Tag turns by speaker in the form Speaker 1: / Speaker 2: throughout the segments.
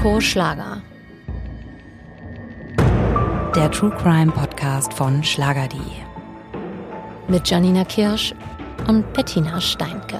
Speaker 1: Soko Schlager.
Speaker 2: Der True Crime Podcast von schlager.de.
Speaker 1: Mit Janina Kirsch und Bettina Steinke.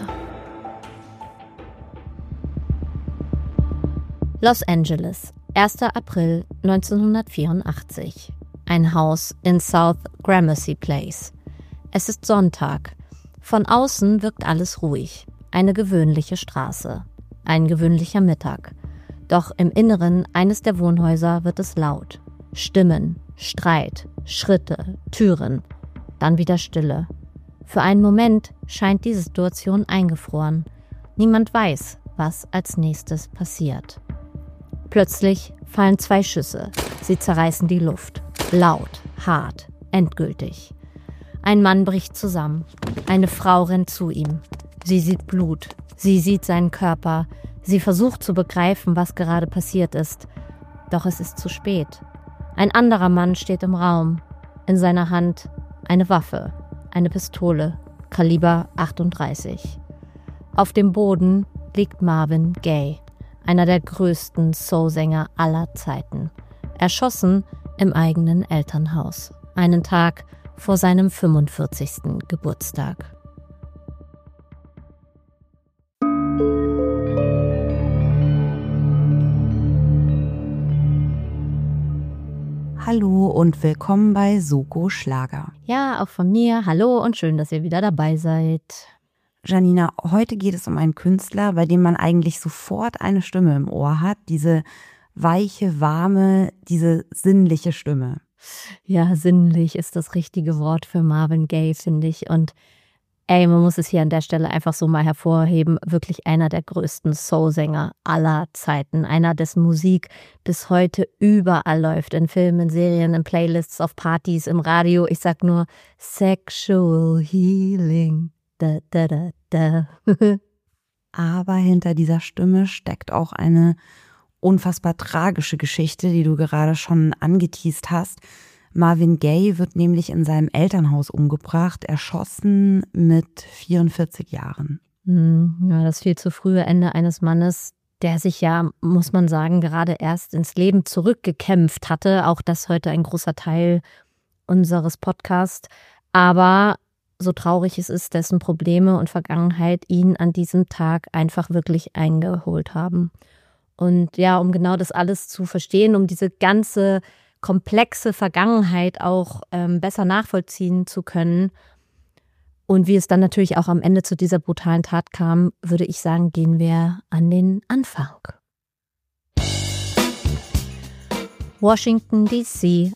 Speaker 1: Los Angeles, 1. April 1984. Ein Haus in South Gramercy Place. Es ist Sonntag. Von außen wirkt alles ruhig. Eine gewöhnliche Straße. Ein gewöhnlicher Mittag. Doch im Inneren eines der Wohnhäuser wird es laut. Stimmen, Streit, Schritte, Türen. Dann wieder Stille. Für einen Moment scheint die Situation eingefroren. Niemand weiß, was als nächstes passiert. Plötzlich fallen 2 Schüsse. Sie zerreißen die Luft. Laut, hart, endgültig. Ein Mann bricht zusammen. Eine Frau rennt zu ihm. Sie sieht Blut. Sie sieht seinen Körper. Sie versucht zu begreifen, was gerade passiert ist. Doch es ist zu spät. Ein anderer Mann steht im Raum. In seiner Hand eine Waffe, eine Pistole, Kaliber 38. Auf dem Boden liegt Marvin Gaye, einer der größten Soul-Sänger aller Zeiten. Erschossen im eigenen Elternhaus, einen Tag vor seinem 45. Geburtstag.
Speaker 2: Hallo und willkommen bei Soko Schlager.
Speaker 1: Ja, auch von mir. Hallo und schön, dass ihr wieder dabei seid.
Speaker 2: Janina, heute geht es um einen Künstler, bei dem man eigentlich sofort eine Stimme im Ohr hat. Diese weiche, warme, diese sinnliche Stimme.
Speaker 1: Ja, sinnlich ist das richtige Wort für Marvin Gaye, finde ich. Und man muss es hier an der Stelle einfach so mal hervorheben. Wirklich einer der größten Soul-Sänger aller Zeiten. Einer, dessen Musik bis heute überall läuft. In Filmen, Serien, in Playlists, auf Partys, im Radio. Ich sag nur Sexual Healing. Da, da, da, da.
Speaker 2: Aber hinter dieser Stimme steckt auch eine unfassbar tragische Geschichte, die du gerade schon angeteast hast. Marvin Gaye wird nämlich in seinem Elternhaus umgebracht, erschossen mit 44 Jahren.
Speaker 1: Ja, das viel zu frühe Ende eines Mannes, der sich ja, muss man sagen, gerade erst ins Leben zurückgekämpft hatte. Auch das heute ein großer Teil unseres Podcasts. Aber so traurig es ist, dessen Probleme und Vergangenheit ihn an diesem Tag einfach wirklich eingeholt haben. Und ja, um genau das alles zu verstehen, um diese ganze komplexe Vergangenheit auch besser nachvollziehen zu können und wie es dann natürlich auch am Ende zu dieser brutalen Tat kam, würde ich sagen, gehen wir an den Anfang. Washington D.C.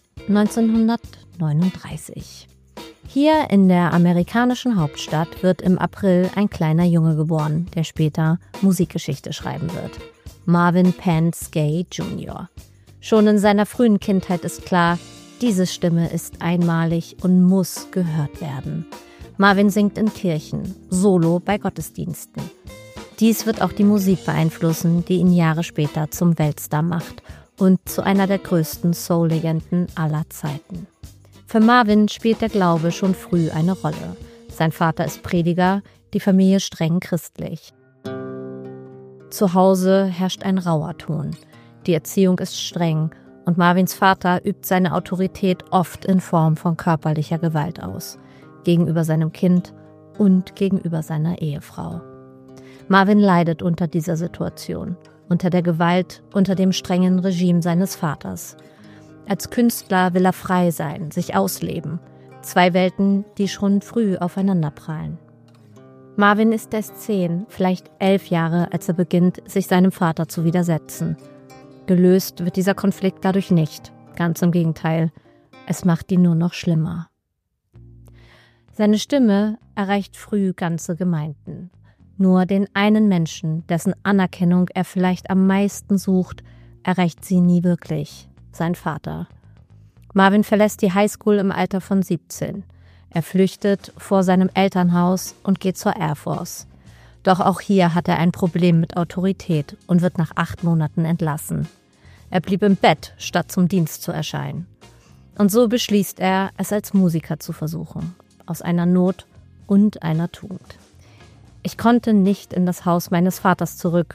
Speaker 1: 1939. Hier in der amerikanischen Hauptstadt wird im April ein kleiner Junge geboren, der später Musikgeschichte schreiben wird. Marvin Pence Gaye Jr. Schon in seiner frühen Kindheit ist klar, diese Stimme ist einmalig und muss gehört werden. Marvin singt in Kirchen, solo bei Gottesdiensten. Dies wird auch die Musik beeinflussen, die ihn Jahre später zum Weltstar macht und zu einer der größten Soul-Legenden aller Zeiten. Für Marvin spielt der Glaube schon früh eine Rolle. Sein Vater ist Prediger, die Familie streng christlich. Zu Hause herrscht ein rauer Ton. Die Erziehung ist streng und Marvins Vater übt seine Autorität oft in Form von körperlicher Gewalt aus. Gegenüber seinem Kind und gegenüber seiner Ehefrau. Marvin leidet unter dieser Situation, unter der Gewalt, unter dem strengen Regime seines Vaters. Als Künstler will er frei sein, sich ausleben. 2 Welten, die schon früh aufeinanderprallen. Marvin ist erst 10, vielleicht 11 Jahre, als er beginnt, sich seinem Vater zu widersetzen. Gelöst wird dieser Konflikt dadurch nicht. Ganz im Gegenteil, es macht ihn nur noch schlimmer. Seine Stimme erreicht früh ganze Gemeinden. Nur den einen Menschen, dessen Anerkennung er vielleicht am meisten sucht, erreicht sie nie wirklich, sein Vater. Marvin verlässt die Highschool im Alter von 17. Er flüchtet vor seinem Elternhaus und geht zur Air Force. Doch auch hier hat er ein Problem mit Autorität und wird nach 8 Monaten entlassen. Er blieb im Bett, statt zum Dienst zu erscheinen. Und so beschließt er, es als Musiker zu versuchen. Aus einer Not und einer Tugend. Ich konnte nicht in das Haus meines Vaters zurück.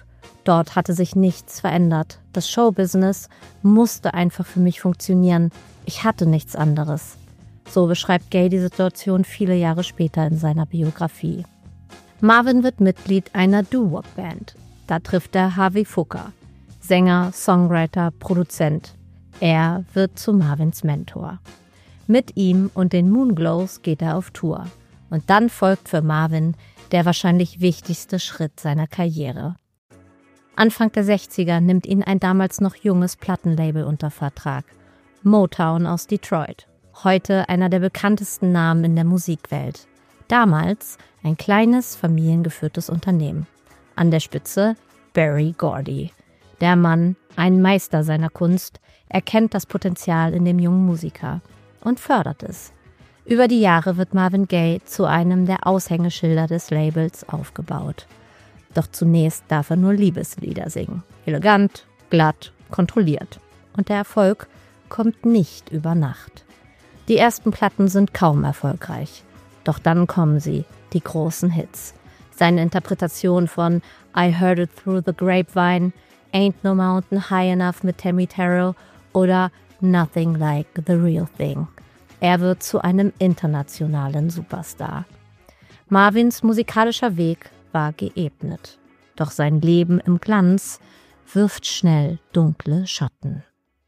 Speaker 1: Dort hatte sich nichts verändert. Das Showbusiness musste einfach für mich funktionieren. Ich hatte nichts anderes. So beschreibt Gaye die Situation viele Jahre später in seiner Biografie. Marvin wird Mitglied einer Doo-Wop-Band. Da trifft er Harvey Fuqua, Sänger, Songwriter, Produzent. Er wird zu Marvins Mentor. Mit ihm und den Moonglows geht er auf Tour. Und dann folgt für Marvin der wahrscheinlich wichtigste Schritt seiner Karriere. Anfang der 60er nimmt ihn ein damals noch junges Plattenlabel unter Vertrag. Motown aus Detroit. Heute einer der bekanntesten Namen in der Musikwelt. Damals ein kleines, familiengeführtes Unternehmen. An der Spitze Berry Gordy. Der Mann, ein Meister seiner Kunst, erkennt das Potenzial in dem jungen Musiker und fördert es. Über die Jahre wird Marvin Gaye zu einem der Aushängeschilder des Labels aufgebaut. Doch zunächst darf er nur Liebeslieder singen. Elegant, glatt, kontrolliert. Und der Erfolg kommt nicht über Nacht. Die ersten Platten sind kaum erfolgreich. Doch dann kommen sie, die großen Hits. Seine Interpretation von I Heard It Through the Grapevine, Ain't No Mountain High Enough mit Tammy Terrell oder Nothing Like the Real Thing. Er wird zu einem internationalen Superstar. Marvins musikalischer Weg war geebnet. Doch sein Leben im Glanz wirft schnell dunkle Schatten.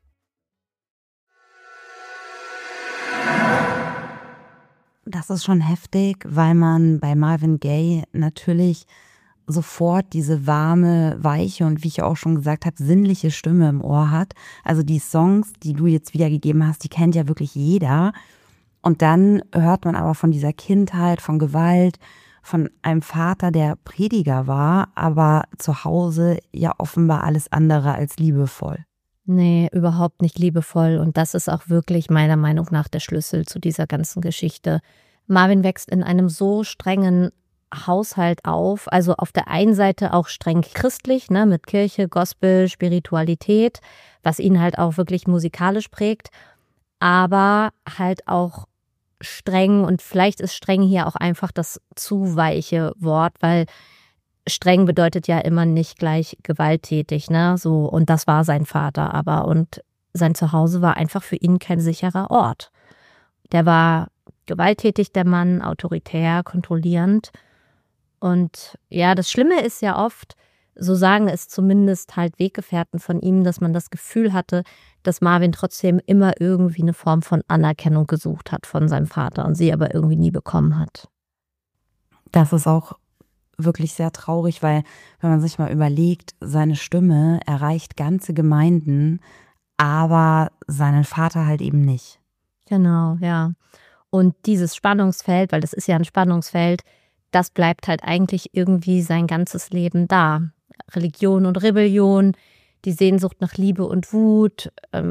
Speaker 2: Das ist schon heftig, weil man bei Marvin Gaye natürlich sofort diese warme, weiche und wie ich auch schon gesagt habe, sinnliche Stimme im Ohr hat. Also die Songs, die du jetzt wiedergegeben hast, die kennt ja wirklich jeder. Und dann hört man aber von dieser Kindheit, von Gewalt, von einem Vater, der Prediger war, aber zu Hause ja offenbar alles andere als liebevoll.
Speaker 1: Nee, überhaupt nicht liebevoll. Und das ist auch wirklich meiner Meinung nach der Schlüssel zu dieser ganzen Geschichte. Marvin wächst in einem so strengen Haushalt auf, also auf der einen Seite auch streng christlich, ne, mit Kirche, Gospel, Spiritualität, was ihn halt auch wirklich musikalisch prägt, aber halt auch streng, und vielleicht ist streng hier auch einfach das zu weiche Wort, weil streng bedeutet ja immer nicht gleich gewalttätig, ne, so, und das war sein Vater aber, und sein Zuhause war einfach für ihn kein sicherer Ort. Der war gewalttätig, der Mann, autoritär, kontrollierend. Und ja, das Schlimme ist ja oft, so sagen es zumindest halt Weggefährten von ihm, dass man das Gefühl hatte, dass Marvin trotzdem immer irgendwie eine Form von Anerkennung gesucht hat von seinem Vater und sie aber irgendwie nie bekommen hat.
Speaker 2: Das ist auch wirklich sehr traurig, weil wenn man sich mal überlegt, seine Stimme erreicht ganze Gemeinden, aber seinen Vater halt eben nicht.
Speaker 1: Genau, ja. Und dieses Spannungsfeld, weil das ist ja ein Spannungsfeld, das bleibt halt eigentlich irgendwie sein ganzes Leben da. Religion und Rebellion, die Sehnsucht nach Liebe und Wut,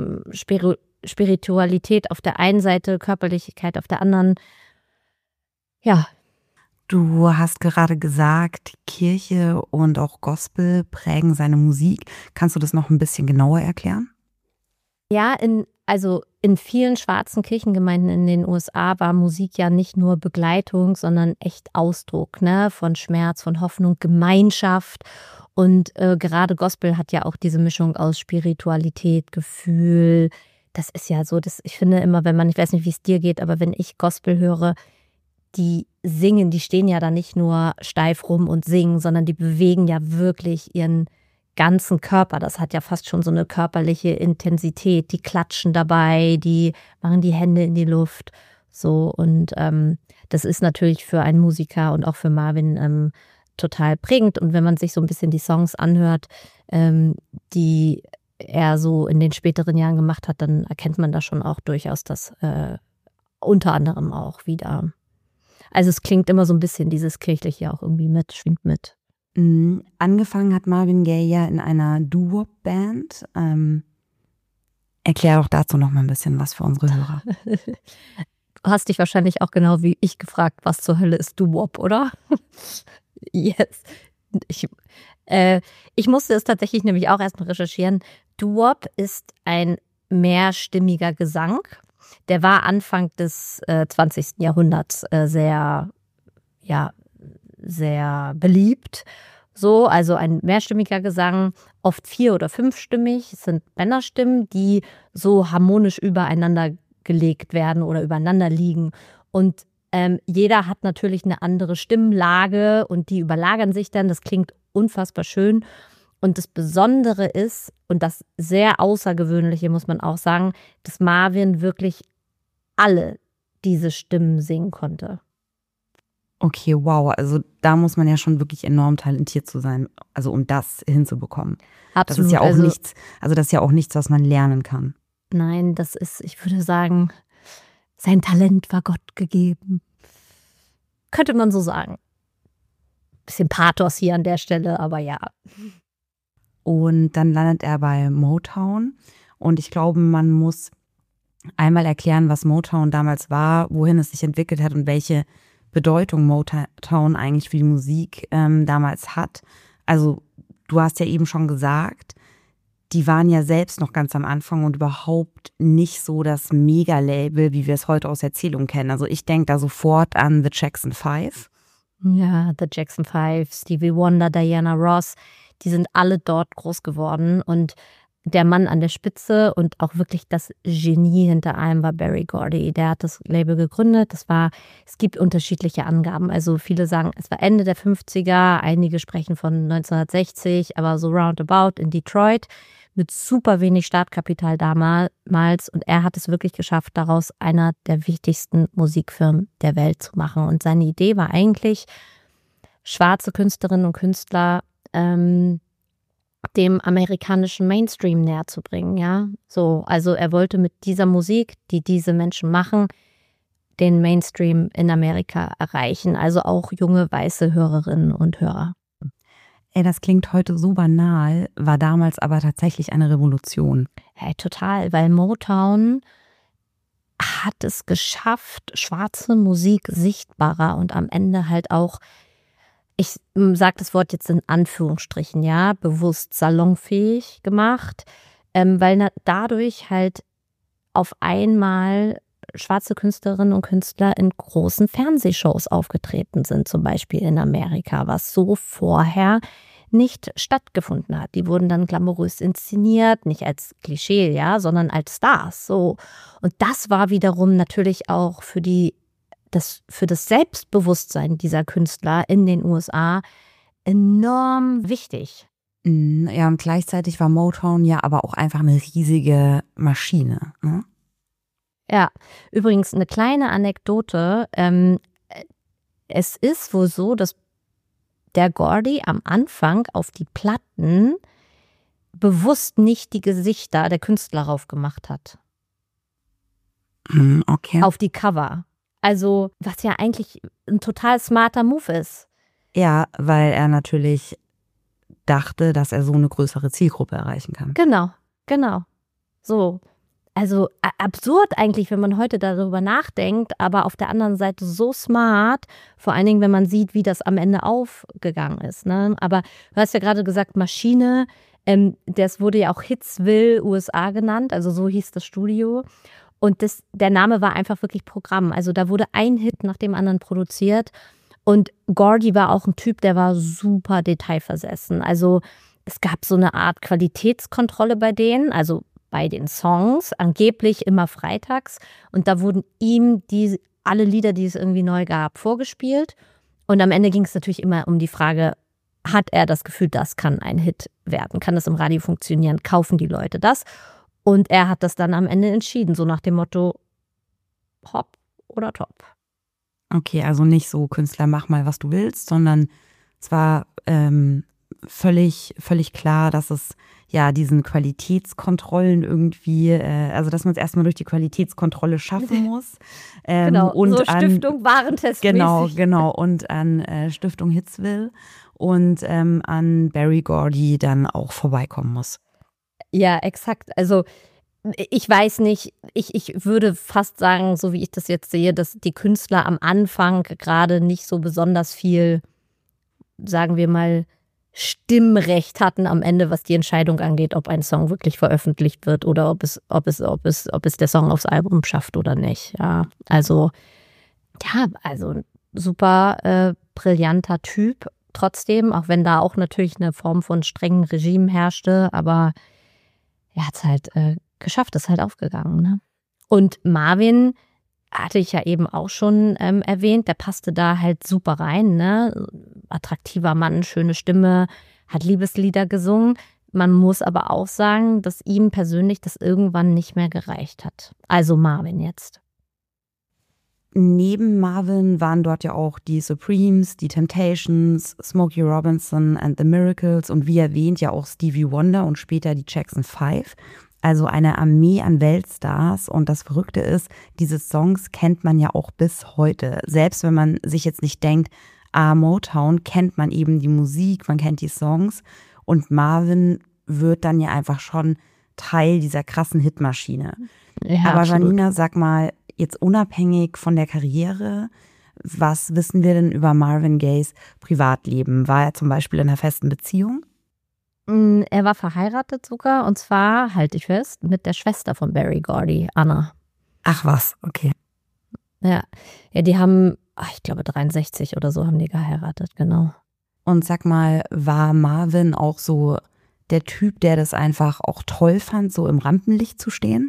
Speaker 1: Spiritualität auf der einen Seite, Körperlichkeit auf der anderen. Ja.
Speaker 2: Du hast gerade gesagt, Kirche und auch Gospel prägen seine Musik. Kannst du das noch ein bisschen genauer erklären?
Speaker 1: Ja, in vielen schwarzen Kirchengemeinden in den USA war Musik ja nicht nur Begleitung, sondern echt Ausdruck, ne, von Schmerz, von Hoffnung, Gemeinschaft. Und gerade Gospel hat ja auch diese Mischung aus Spiritualität, Gefühl. Das ist ja so, ich finde immer, ich weiß nicht, wie es dir geht, aber wenn ich Gospel höre, die singen, die stehen ja da nicht nur steif rum und singen, sondern die bewegen ja wirklich ihren ganzen Körper. Das hat ja fast schon so eine körperliche Intensität. Die klatschen dabei, die machen die Hände in die Luft. So, und das ist natürlich für einen Musiker und auch für Marvin total prägend. Und wenn man sich so ein bisschen die Songs anhört, die er so in den späteren Jahren gemacht hat, dann erkennt man da schon auch durchaus das unter anderem auch wieder. Also es klingt immer so ein bisschen dieses Kirchliche auch irgendwie mit, schwingt mit.
Speaker 2: Angefangen hat Marvin Gaye ja in einer Doo-Wop-Band. Erklär doch dazu noch mal ein bisschen was für unsere Hörer.
Speaker 1: Du hast dich wahrscheinlich auch genau wie ich gefragt, was zur Hölle ist Doo-Wop, oder? Yes. Ich musste es tatsächlich nämlich auch erstmal recherchieren. Doo-Wop ist ein mehrstimmiger Gesang. Der war Anfang des 20. Jahrhunderts sehr beliebt. So, also ein mehrstimmiger Gesang, oft 4- oder 5-stimmig. Es sind Männerstimmen, die so harmonisch übereinander gelegt werden oder übereinander liegen. Und jeder hat natürlich eine andere Stimmlage und die überlagern sich dann. Das klingt unfassbar schön. Und das Besondere ist, und das sehr Außergewöhnliche muss man auch sagen, dass Marvin wirklich alle diese Stimmen singen konnte.
Speaker 2: Okay, wow. Also da muss man ja schon wirklich enorm talentiert zu sein, also um das hinzubekommen.
Speaker 1: Absolut.
Speaker 2: Das ist ja auch nichts, das ist ja auch nichts, was man lernen kann.
Speaker 1: Nein, das ist, ich würde sagen, sein Talent war Gott gegeben. Könnte man so sagen. Bisschen Pathos hier an der Stelle, aber ja.
Speaker 2: Und dann landet er bei Motown. Und ich glaube, man muss einmal erklären, was Motown damals war, wohin es sich entwickelt hat und welche Bedeutung Motown eigentlich für die Musik damals hat. Also du hast ja eben schon gesagt, die waren ja selbst noch ganz am Anfang und überhaupt nicht so das Mega-Label, wie wir es heute aus Erzählungen kennen. Also ich denke da sofort an The Jackson 5.
Speaker 1: Ja, The Jackson 5, Stevie Wonder, Diana Ross, die sind alle dort groß geworden. Und der Mann an der Spitze und auch wirklich das Genie hinter allem war Berry Gordy. Der hat das Label gegründet. Es gibt unterschiedliche Angaben. Also viele sagen, es war Ende der 50er, einige sprechen von 1960, aber so roundabout in Detroit mit super wenig Startkapital damals. Und er hat es wirklich geschafft, daraus einer der wichtigsten Musikfirmen der Welt zu machen. Und seine Idee war eigentlich, schwarze Künstlerinnen und Künstler dem amerikanischen Mainstream näher zu bringen, ja. So, also er wollte mit dieser Musik, die diese Menschen machen, den Mainstream in Amerika erreichen, also auch junge weiße Hörerinnen und Hörer.
Speaker 2: Ey, das klingt heute so banal, war damals aber tatsächlich eine Revolution.
Speaker 1: Hey, total, weil Motown hat es geschafft, schwarze Musik sichtbarer und am Ende halt auch, ich sage das Wort jetzt in Anführungsstrichen, ja, bewusst salonfähig gemacht, weil dadurch halt auf einmal schwarze Künstlerinnen und Künstler in großen Fernsehshows aufgetreten sind, zum Beispiel in Amerika, was so vorher nicht stattgefunden hat. Die wurden dann glamourös inszeniert, nicht als Klischee, ja, sondern als Stars. So. Und das war wiederum natürlich auch für das Selbstbewusstsein dieser Künstler in den USA enorm wichtig.
Speaker 2: Ja, und gleichzeitig war Motown ja aber auch einfach eine riesige Maschine. Ne?
Speaker 1: Ja, übrigens eine kleine Anekdote. Es ist wohl so, dass der Gordy am Anfang auf die Platten bewusst nicht die Gesichter der Künstler raufgemacht hat.
Speaker 2: Okay.
Speaker 1: Auf die Cover. Also, was ja eigentlich ein total smarter Move ist.
Speaker 2: Ja, weil er natürlich dachte, dass er so eine größere Zielgruppe erreichen kann.
Speaker 1: Genau. So. Also absurd eigentlich, wenn man heute darüber nachdenkt, aber auf der anderen Seite so smart, vor allen Dingen, wenn man sieht, wie das am Ende aufgegangen ist. Ne? Aber du hast ja gerade gesagt, Maschine, das wurde ja auch Hitsville USA genannt, also so hieß das Studio. Und der Name war einfach wirklich Programm. Also da wurde ein Hit nach dem anderen produziert. Und Gordy war auch ein Typ, der war super detailversessen. Also es gab so eine Art Qualitätskontrolle bei denen, also bei den Songs, angeblich immer freitags. Und da wurden ihm alle Lieder, die es irgendwie neu gab, vorgespielt. Und am Ende ging es natürlich immer um die Frage, hat er das Gefühl, das kann ein Hit werden? Kann das im Radio funktionieren? Kaufen die Leute das? Und er hat das dann am Ende entschieden, so nach dem Motto Pop oder Top.
Speaker 2: Okay, also nicht so Künstler, mach mal, was du willst, sondern es war völlig klar, dass es ja diesen Qualitätskontrollen irgendwie, also dass man es erstmal durch die Qualitätskontrolle schaffen muss.
Speaker 1: Genau,
Speaker 2: und
Speaker 1: so Stiftung Warentest.
Speaker 2: Genau, und an Stiftung Hitsville und an Berry Gordy dann auch vorbeikommen muss.
Speaker 1: Ja, exakt. Also ich weiß nicht, ich würde fast sagen, so wie ich das jetzt sehe, dass die Künstler am Anfang gerade nicht so besonders viel, sagen wir mal, Stimmrecht hatten am Ende, was die Entscheidung angeht, ob ein Song wirklich veröffentlicht wird oder ob es der Song aufs Album schafft oder nicht. Ja, also ein super brillanter Typ, trotzdem, auch wenn da auch natürlich eine Form von strengen Regime herrschte, aber er hat es halt geschafft, ist halt aufgegangen. Ne? Und Marvin hatte ich ja eben auch schon erwähnt, der passte da halt super rein. Ne? Attraktiver Mann, schöne Stimme, hat Liebeslieder gesungen. Man muss aber auch sagen, dass ihm persönlich das irgendwann nicht mehr gereicht hat. Also Marvin jetzt.
Speaker 2: Neben Marvin waren dort ja auch die Supremes, die Temptations, Smokey Robinson and the Miracles und wie erwähnt ja auch Stevie Wonder und später die Jackson 5. Also eine Armee an Weltstars. Und das Verrückte ist, diese Songs kennt man ja auch bis heute. Selbst wenn man sich jetzt nicht denkt, Motown, kennt man eben die Musik, man kennt die Songs. Und Marvin wird dann ja einfach schon Teil dieser krassen Hitmaschine.
Speaker 1: Ja,
Speaker 2: aber
Speaker 1: absolut.
Speaker 2: Janina, sag mal, jetzt unabhängig von der Karriere, was wissen wir denn über Marvin Gayes Privatleben? War er zum Beispiel in einer festen Beziehung?
Speaker 1: Er war verheiratet sogar, und zwar, halte ich fest, mit der Schwester von Berry Gordy, Anna.
Speaker 2: Ach was, okay.
Speaker 1: Ja, die haben, ich glaube 63 oder so haben die geheiratet, genau.
Speaker 2: Und sag mal, war Marvin auch so der Typ, der das einfach auch toll fand, so im Rampenlicht zu stehen?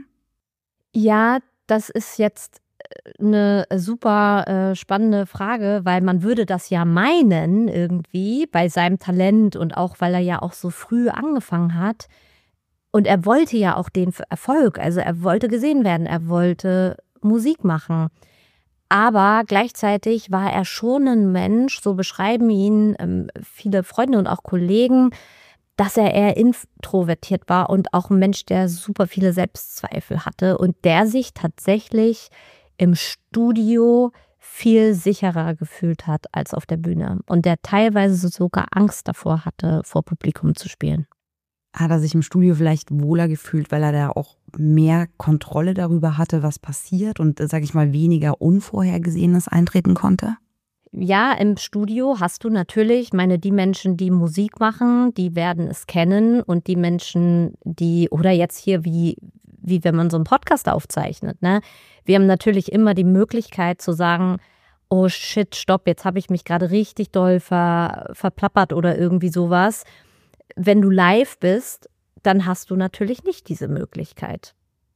Speaker 1: Ja, das ist jetzt eine super spannende Frage, weil man würde das ja meinen irgendwie bei seinem Talent und auch, weil er ja auch so früh angefangen hat. Und er wollte ja auch den Erfolg, also er wollte gesehen werden, er wollte Musik machen. Aber gleichzeitig war er schon ein Mensch, so beschreiben ihn viele Freunde und auch Kollegen, dass er eher introvertiert war und auch ein Mensch, der super viele Selbstzweifel hatte und der sich tatsächlich im Studio viel sicherer gefühlt hat als auf der Bühne und der teilweise sogar Angst davor hatte, vor Publikum zu spielen.
Speaker 2: Hat er sich im Studio vielleicht wohler gefühlt, weil er da auch mehr Kontrolle darüber hatte, was passiert und, sag ich mal, weniger Unvorhergesehenes eintreten konnte?
Speaker 1: Ja, im Studio hast du natürlich, die Menschen, die Musik machen, die werden es kennen und die Menschen, die, oder jetzt hier wie wenn man so einen Podcast aufzeichnet, ne? Wir haben natürlich immer die Möglichkeit zu sagen, oh shit, stopp, jetzt habe ich mich gerade richtig doll verplappert oder irgendwie sowas. Wenn du live bist, dann hast du natürlich nicht diese Möglichkeit.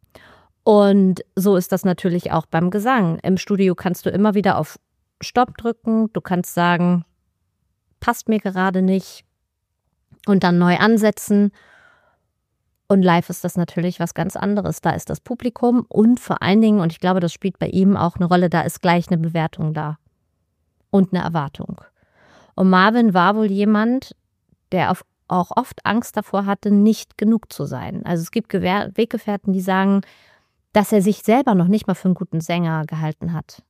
Speaker 1: Und so ist das natürlich auch beim Gesang. Im Studio kannst du immer wieder auf Stopp drücken, du kannst sagen, passt mir gerade nicht und dann neu ansetzen. Und live ist das natürlich was ganz anderes. Da ist das Publikum und vor allen Dingen, und ich glaube, das spielt bei ihm auch eine Rolle, da ist gleich eine Bewertung da und eine Erwartung. Und Marvin war wohl jemand, der auch oft Angst davor hatte, nicht genug zu sein. Also es gibt Weggefährten, die sagen, dass er sich selber noch nicht mal für einen guten Sänger gehalten hat.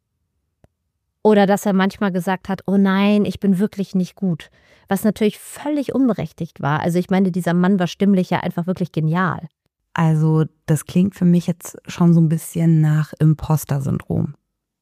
Speaker 1: Oder dass er manchmal gesagt hat, oh nein, ich bin wirklich nicht gut. Was natürlich völlig unberechtigt war. Also ich meine, dieser Mann war stimmlich ja einfach wirklich genial.
Speaker 2: Also das klingt für mich jetzt schon so ein bisschen nach Imposter-Syndrom.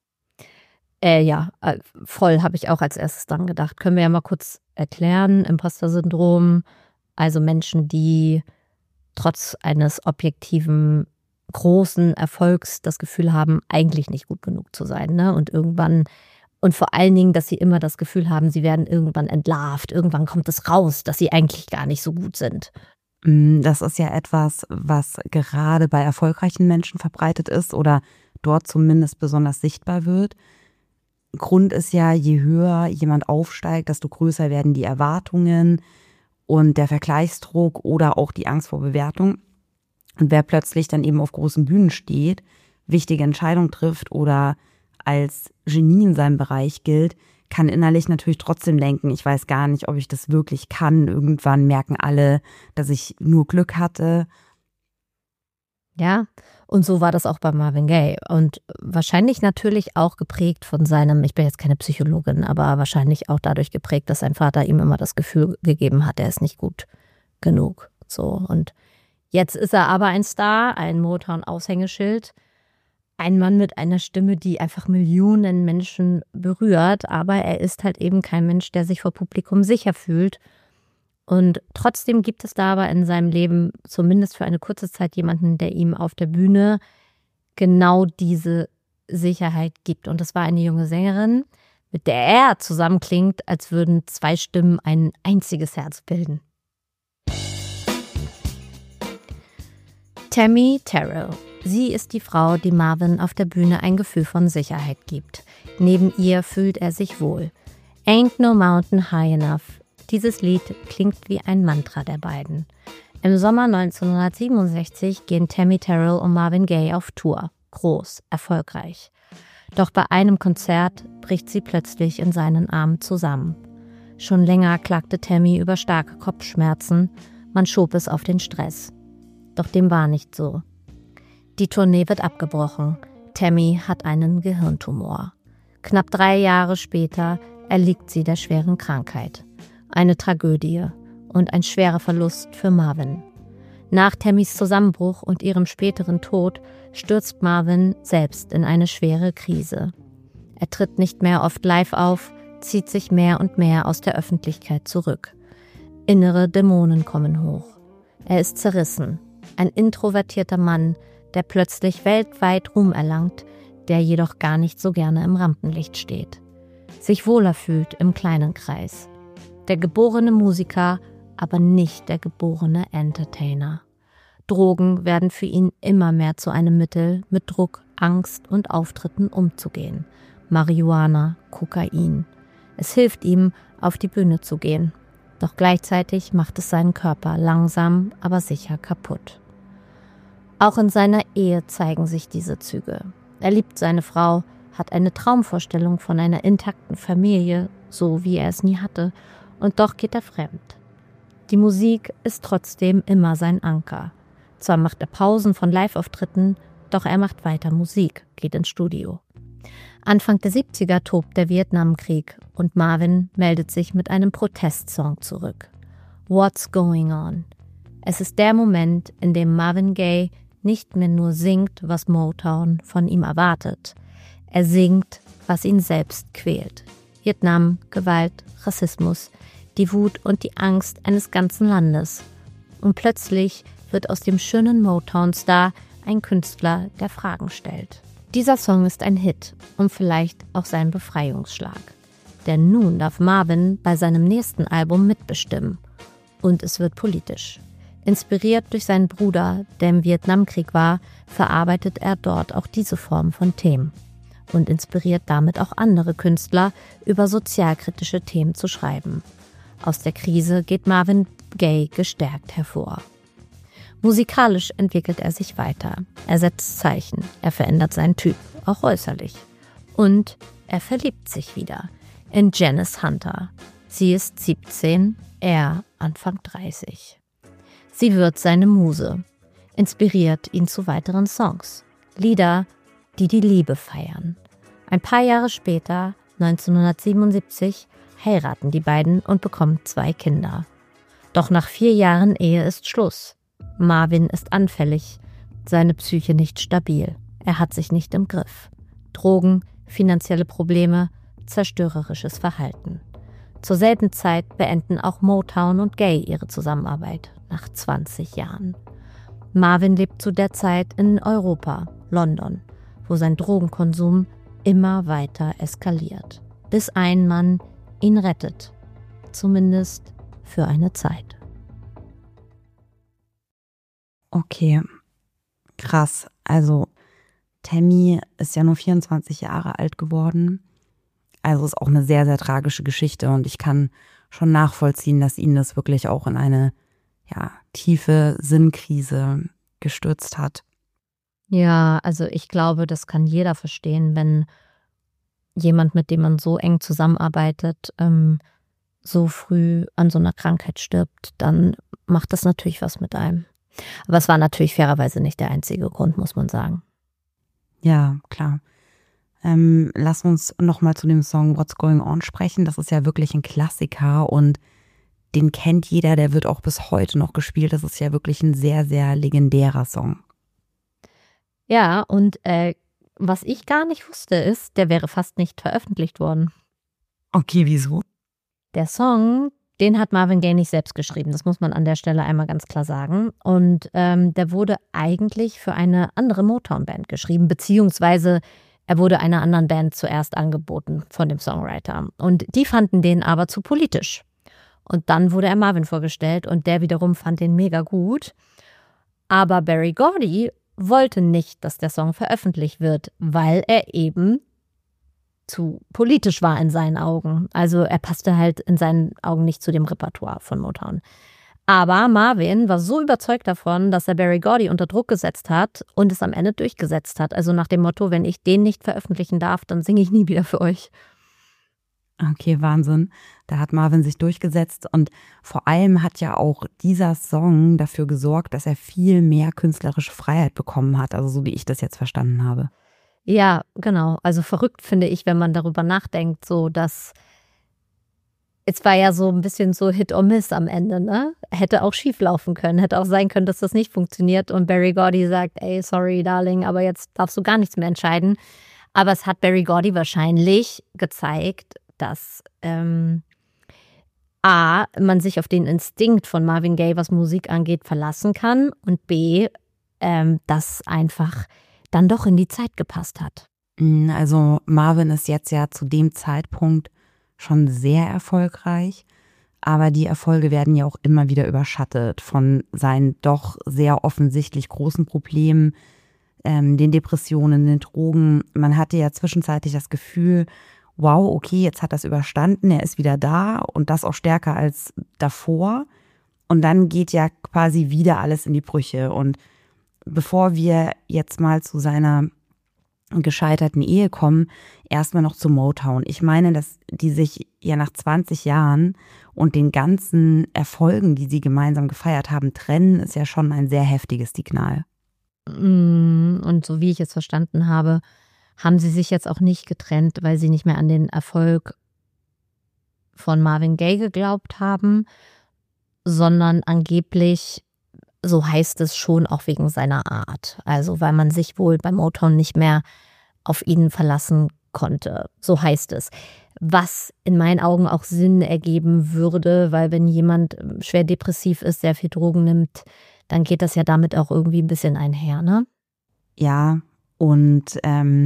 Speaker 1: Ja, voll, habe ich auch als erstes dran gedacht. Können wir ja mal kurz erklären, Imposter-Syndrom. Also Menschen, die trotz eines objektiven großen Erfolgs das Gefühl haben, eigentlich nicht gut genug zu sein, ne? Und vor allen Dingen, dass sie immer das Gefühl haben, sie werden irgendwann entlarvt. Irgendwann kommt es raus, dass sie eigentlich gar nicht so gut sind.
Speaker 2: Das ist ja etwas, was gerade bei erfolgreichen Menschen verbreitet ist oder dort zumindest besonders sichtbar wird. Grund ist ja, je höher jemand aufsteigt, desto größer werden die Erwartungen und der Vergleichsdruck oder auch die Angst vor Bewertung. Und wer plötzlich dann eben auf großen Bühnen steht, wichtige Entscheidungen trifft oder als Genie in seinem Bereich gilt, kann innerlich natürlich trotzdem denken, ich weiß gar nicht, ob ich das wirklich kann. Irgendwann merken alle, dass ich nur Glück hatte.
Speaker 1: Ja, und so war das auch bei Marvin Gaye. Und wahrscheinlich natürlich auch geprägt von seinem, ich bin jetzt keine Psychologin, aber wahrscheinlich auch dadurch geprägt, dass sein Vater ihm immer das Gefühl gegeben hat, er ist nicht gut genug. So, und jetzt ist er aber ein Star, ein Motown-Aushängeschild. Ein Mann mit einer Stimme, die einfach Millionen Menschen berührt, aber er ist halt eben kein Mensch, der sich vor Publikum sicher fühlt. Und trotzdem gibt es da aber in seinem Leben zumindest für eine kurze Zeit jemanden, der ihm auf der Bühne genau diese Sicherheit gibt. Und das war eine junge Sängerin mit der er zusammenklingt, als würden zwei Stimmen ein einziges Herz bilden. Tammy Terrell. Sie ist die Frau, die Marvin auf der Bühne ein Gefühl von Sicherheit gibt. Neben ihr fühlt er sich wohl. Ain't no mountain high enough. Dieses Lied klingt wie ein Mantra der beiden. Im Sommer 1967 gehen Tammy Terrell und Marvin Gaye auf Tour. Groß, erfolgreich. Doch bei einem Konzert bricht sie plötzlich in seinen Armen zusammen. Schon länger klagte Tammy über starke Kopfschmerzen. Man schob es auf den Stress. Doch dem war nicht so. Die Tournee wird abgebrochen. Tammy hat einen Gehirntumor. Knapp 3 Jahre später erliegt sie der schweren Krankheit. Eine Tragödie und ein schwerer Verlust für Marvin. Nach Tammys Zusammenbruch und ihrem späteren Tod stürzt Marvin selbst in eine schwere Krise. Er tritt nicht mehr oft live auf, zieht sich mehr und mehr aus der Öffentlichkeit zurück. Innere Dämonen kommen hoch. Er ist zerrissen. Ein introvertierter Mann, der plötzlich weltweit Ruhm erlangt, der jedoch gar nicht so gerne im Rampenlicht steht. Sich wohler fühlt im kleinen Kreis. Der geborene Musiker, aber nicht der geborene Entertainer. Drogen werden für ihn immer mehr zu einem Mittel, mit Druck, Angst und Auftritten umzugehen. Marihuana, Kokain. Es hilft ihm, auf die Bühne zu gehen. Doch gleichzeitig macht es seinen Körper langsam, aber sicher kaputt. Auch in seiner Ehe zeigen sich diese Züge. Er liebt seine Frau, hat eine Traumvorstellung von einer intakten Familie, so wie er es nie hatte, und doch geht er fremd. Die Musik ist trotzdem immer sein Anker. Zwar macht er Pausen von Live-Auftritten, doch er macht weiter Musik, geht ins Studio. Anfang der 70er tobt der Vietnamkrieg und Marvin meldet sich mit einem Protestsong zurück. What's Going On? Es ist der Moment, in dem Marvin Gaye nicht mehr nur singt, was Motown von ihm erwartet. Er singt, was ihn selbst quält. Vietnam, Gewalt, Rassismus, die Wut und die Angst eines ganzen Landes. Und plötzlich wird aus dem schönen Motown-Star ein Künstler, der Fragen stellt. Dieser Song ist ein Hit und vielleicht auch sein Befreiungsschlag. Denn nun darf Marvin bei seinem nächsten Album mitbestimmen. Und es wird politisch. Inspiriert durch seinen Bruder, der im Vietnamkrieg war, verarbeitet er dort auch diese Form von Themen. Und inspiriert damit auch andere Künstler, über sozialkritische Themen zu schreiben. Aus der Krise geht Marvin Gaye gestärkt hervor. Musikalisch entwickelt er sich weiter. Er setzt Zeichen, er verändert seinen Typ, auch äußerlich. Und er verliebt sich wieder in Janice Hunter. Sie ist 17, er Anfang 30. Sie wird seine Muse, inspiriert ihn zu weiteren Songs. Lieder, die die Liebe feiern. Ein paar Jahre später, 1977, heiraten die beiden und bekommen 2 Kinder. Doch nach 4 Jahren Ehe ist Schluss. Marvin ist anfällig, seine Psyche nicht stabil. Er hat sich nicht im Griff. Drogen, finanzielle Probleme, zerstörerisches Verhalten. Zur selben Zeit beenden auch Motown und Gaye ihre Zusammenarbeit, nach 20 Jahren. Marvin lebt zu der Zeit in Europa, London, wo sein Drogenkonsum immer weiter eskaliert, bis ein Mann ihn rettet, zumindest für eine Zeit.
Speaker 2: Okay, krass. Also Tammy ist ja nur 24 Jahre alt geworden. Also ist auch eine sehr, sehr tragische Geschichte und ich kann schon nachvollziehen, dass ihn das wirklich auch in eine tiefe Sinnkrise gestürzt hat.
Speaker 1: Ja, also ich glaube, das kann jeder verstehen, wenn jemand, mit dem man so eng zusammenarbeitet, so früh an so einer Krankheit stirbt, dann macht das natürlich was mit einem. Aber es war natürlich fairerweise nicht der einzige Grund, muss man sagen.
Speaker 2: Ja, klar. Lass uns nochmal zu dem Song What's Going On sprechen. Das ist ja wirklich ein Klassiker und den kennt jeder, der wird auch bis heute noch gespielt. Das ist ja wirklich ein sehr, sehr legendärer Song.
Speaker 1: Ja, und was ich gar nicht wusste, ist, der wäre fast nicht veröffentlicht worden.
Speaker 2: Okay, wieso?
Speaker 1: Der Song, den hat Marvin Gaye nicht selbst geschrieben, das muss man an der Stelle einmal ganz klar sagen. Und der wurde eigentlich für eine andere Motown-Band geschrieben, beziehungsweise Er wurde einer anderen Band zuerst angeboten von dem Songwriter. Und die fanden den aber zu politisch. Und dann wurde er Marvin vorgestellt und der wiederum fand den mega gut. Aber Berry Gordy wollte nicht, dass der Song veröffentlicht wird, weil er eben zu politisch war in seinen Augen. Also er passte halt in seinen Augen nicht zu dem Repertoire von Motown. Aber Marvin war so überzeugt davon, dass er Berry Gordy unter Druck gesetzt hat und es am Ende durchgesetzt hat. Also nach dem Motto, wenn ich den nicht veröffentlichen darf, dann singe ich nie wieder für euch.
Speaker 2: Okay, Wahnsinn. Da hat Marvin sich durchgesetzt und vor allem hat ja auch dieser Song dafür gesorgt, dass er viel mehr künstlerische Freiheit bekommen hat, also so wie ich das jetzt verstanden habe.
Speaker 1: Ja, genau. Also verrückt finde ich, wenn man darüber nachdenkt, so dass es war ja so ein bisschen so Hit or Miss am Ende, ne? Hätte auch schief laufen können, hätte auch sein können, dass das nicht funktioniert und Berry Gordy sagt, ey, sorry, Darling, aber jetzt darfst du gar nichts mehr entscheiden. Aber es hat Berry Gordy wahrscheinlich gezeigt, dass A, man sich auf den Instinkt von Marvin Gaye, was Musik angeht, verlassen kann und B, das einfach dann doch in die Zeit gepasst hat.
Speaker 2: Also Marvin ist jetzt ja zu dem Zeitpunkt schon sehr erfolgreich, aber die Erfolge werden ja auch immer wieder überschattet von seinen doch sehr offensichtlich großen Problemen, den Depressionen, den Drogen. Man hatte ja zwischenzeitlich das Gefühl, wow, okay, jetzt hat er es überstanden, er ist wieder da und das auch stärker als davor. Und dann geht ja quasi wieder alles in die Brüche. Und bevor wir jetzt mal zu seiner gescheiterten Ehe kommen, erstmal noch zu Motown. Ich meine, dass die sich ja nach 20 Jahren und den ganzen Erfolgen, die sie gemeinsam gefeiert haben, trennen, ist ja schon ein sehr heftiges Signal.
Speaker 1: Und so wie ich es verstanden habe, haben sie sich jetzt auch nicht getrennt, weil sie nicht mehr an den Erfolg von Marvin Gaye geglaubt haben, sondern angeblich, so heißt es, schon auch wegen seiner Art. Also weil man sich wohl bei Motown nicht mehr auf ihn verlassen konnte. So heißt es. Was in meinen Augen auch Sinn ergeben würde, weil wenn jemand schwer depressiv ist, sehr viel Drogen nimmt, dann geht das ja damit auch irgendwie ein bisschen einher, ne?
Speaker 2: Ja, und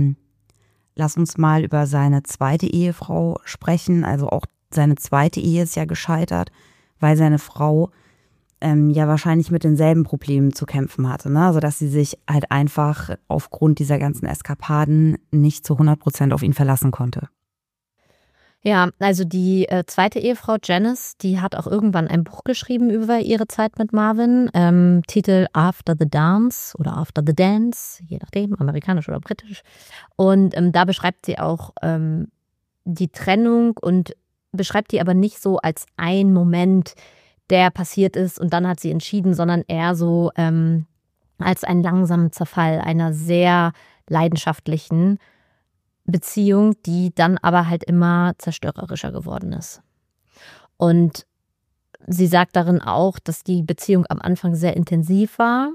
Speaker 2: lass uns mal über seine zweite Ehefrau sprechen. Also auch seine zweite Ehe ist ja gescheitert, weil seine Frau ja wahrscheinlich mit denselben Problemen zu kämpfen hatte, ne? Also dass sie sich halt einfach aufgrund dieser ganzen Eskapaden nicht zu 100% auf ihn verlassen konnte.
Speaker 1: Ja, also die zweite Ehefrau Janice, die hat auch irgendwann ein Buch geschrieben über ihre Zeit mit Marvin. Titel After the Dance oder After the Dance, je nachdem, amerikanisch oder britisch. Und da beschreibt sie auch die Trennung und beschreibt die aber nicht so als ein Moment, der passiert ist und dann hat sie entschieden, sondern eher so als einen langsamen Zerfall einer sehr leidenschaftlichen Beziehung, die dann aber halt immer zerstörerischer geworden ist. Und sie sagt darin auch, dass die Beziehung am Anfang sehr intensiv war.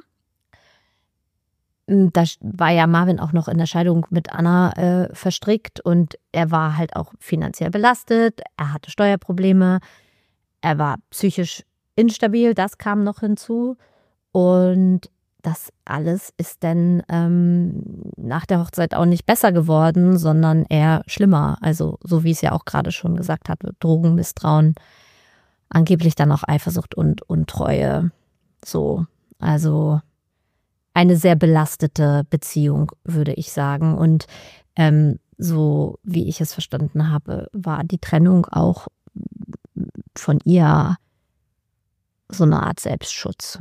Speaker 1: Da war ja Marvin auch noch in der Scheidung mit Anna verstrickt und er war halt auch finanziell belastet, er hatte Steuerprobleme, er war psychisch instabil, das kam noch hinzu und das alles ist dann nach der Hochzeit auch nicht besser geworden, sondern eher schlimmer. Also so wie es ja auch gerade schon gesagt hat, Drogen, Misstrauen, angeblich dann auch Eifersucht und Untreue. So, also eine sehr belastete Beziehung, würde ich sagen. Und so wie ich es verstanden habe, war die Trennung auch von ihr so eine Art Selbstschutz.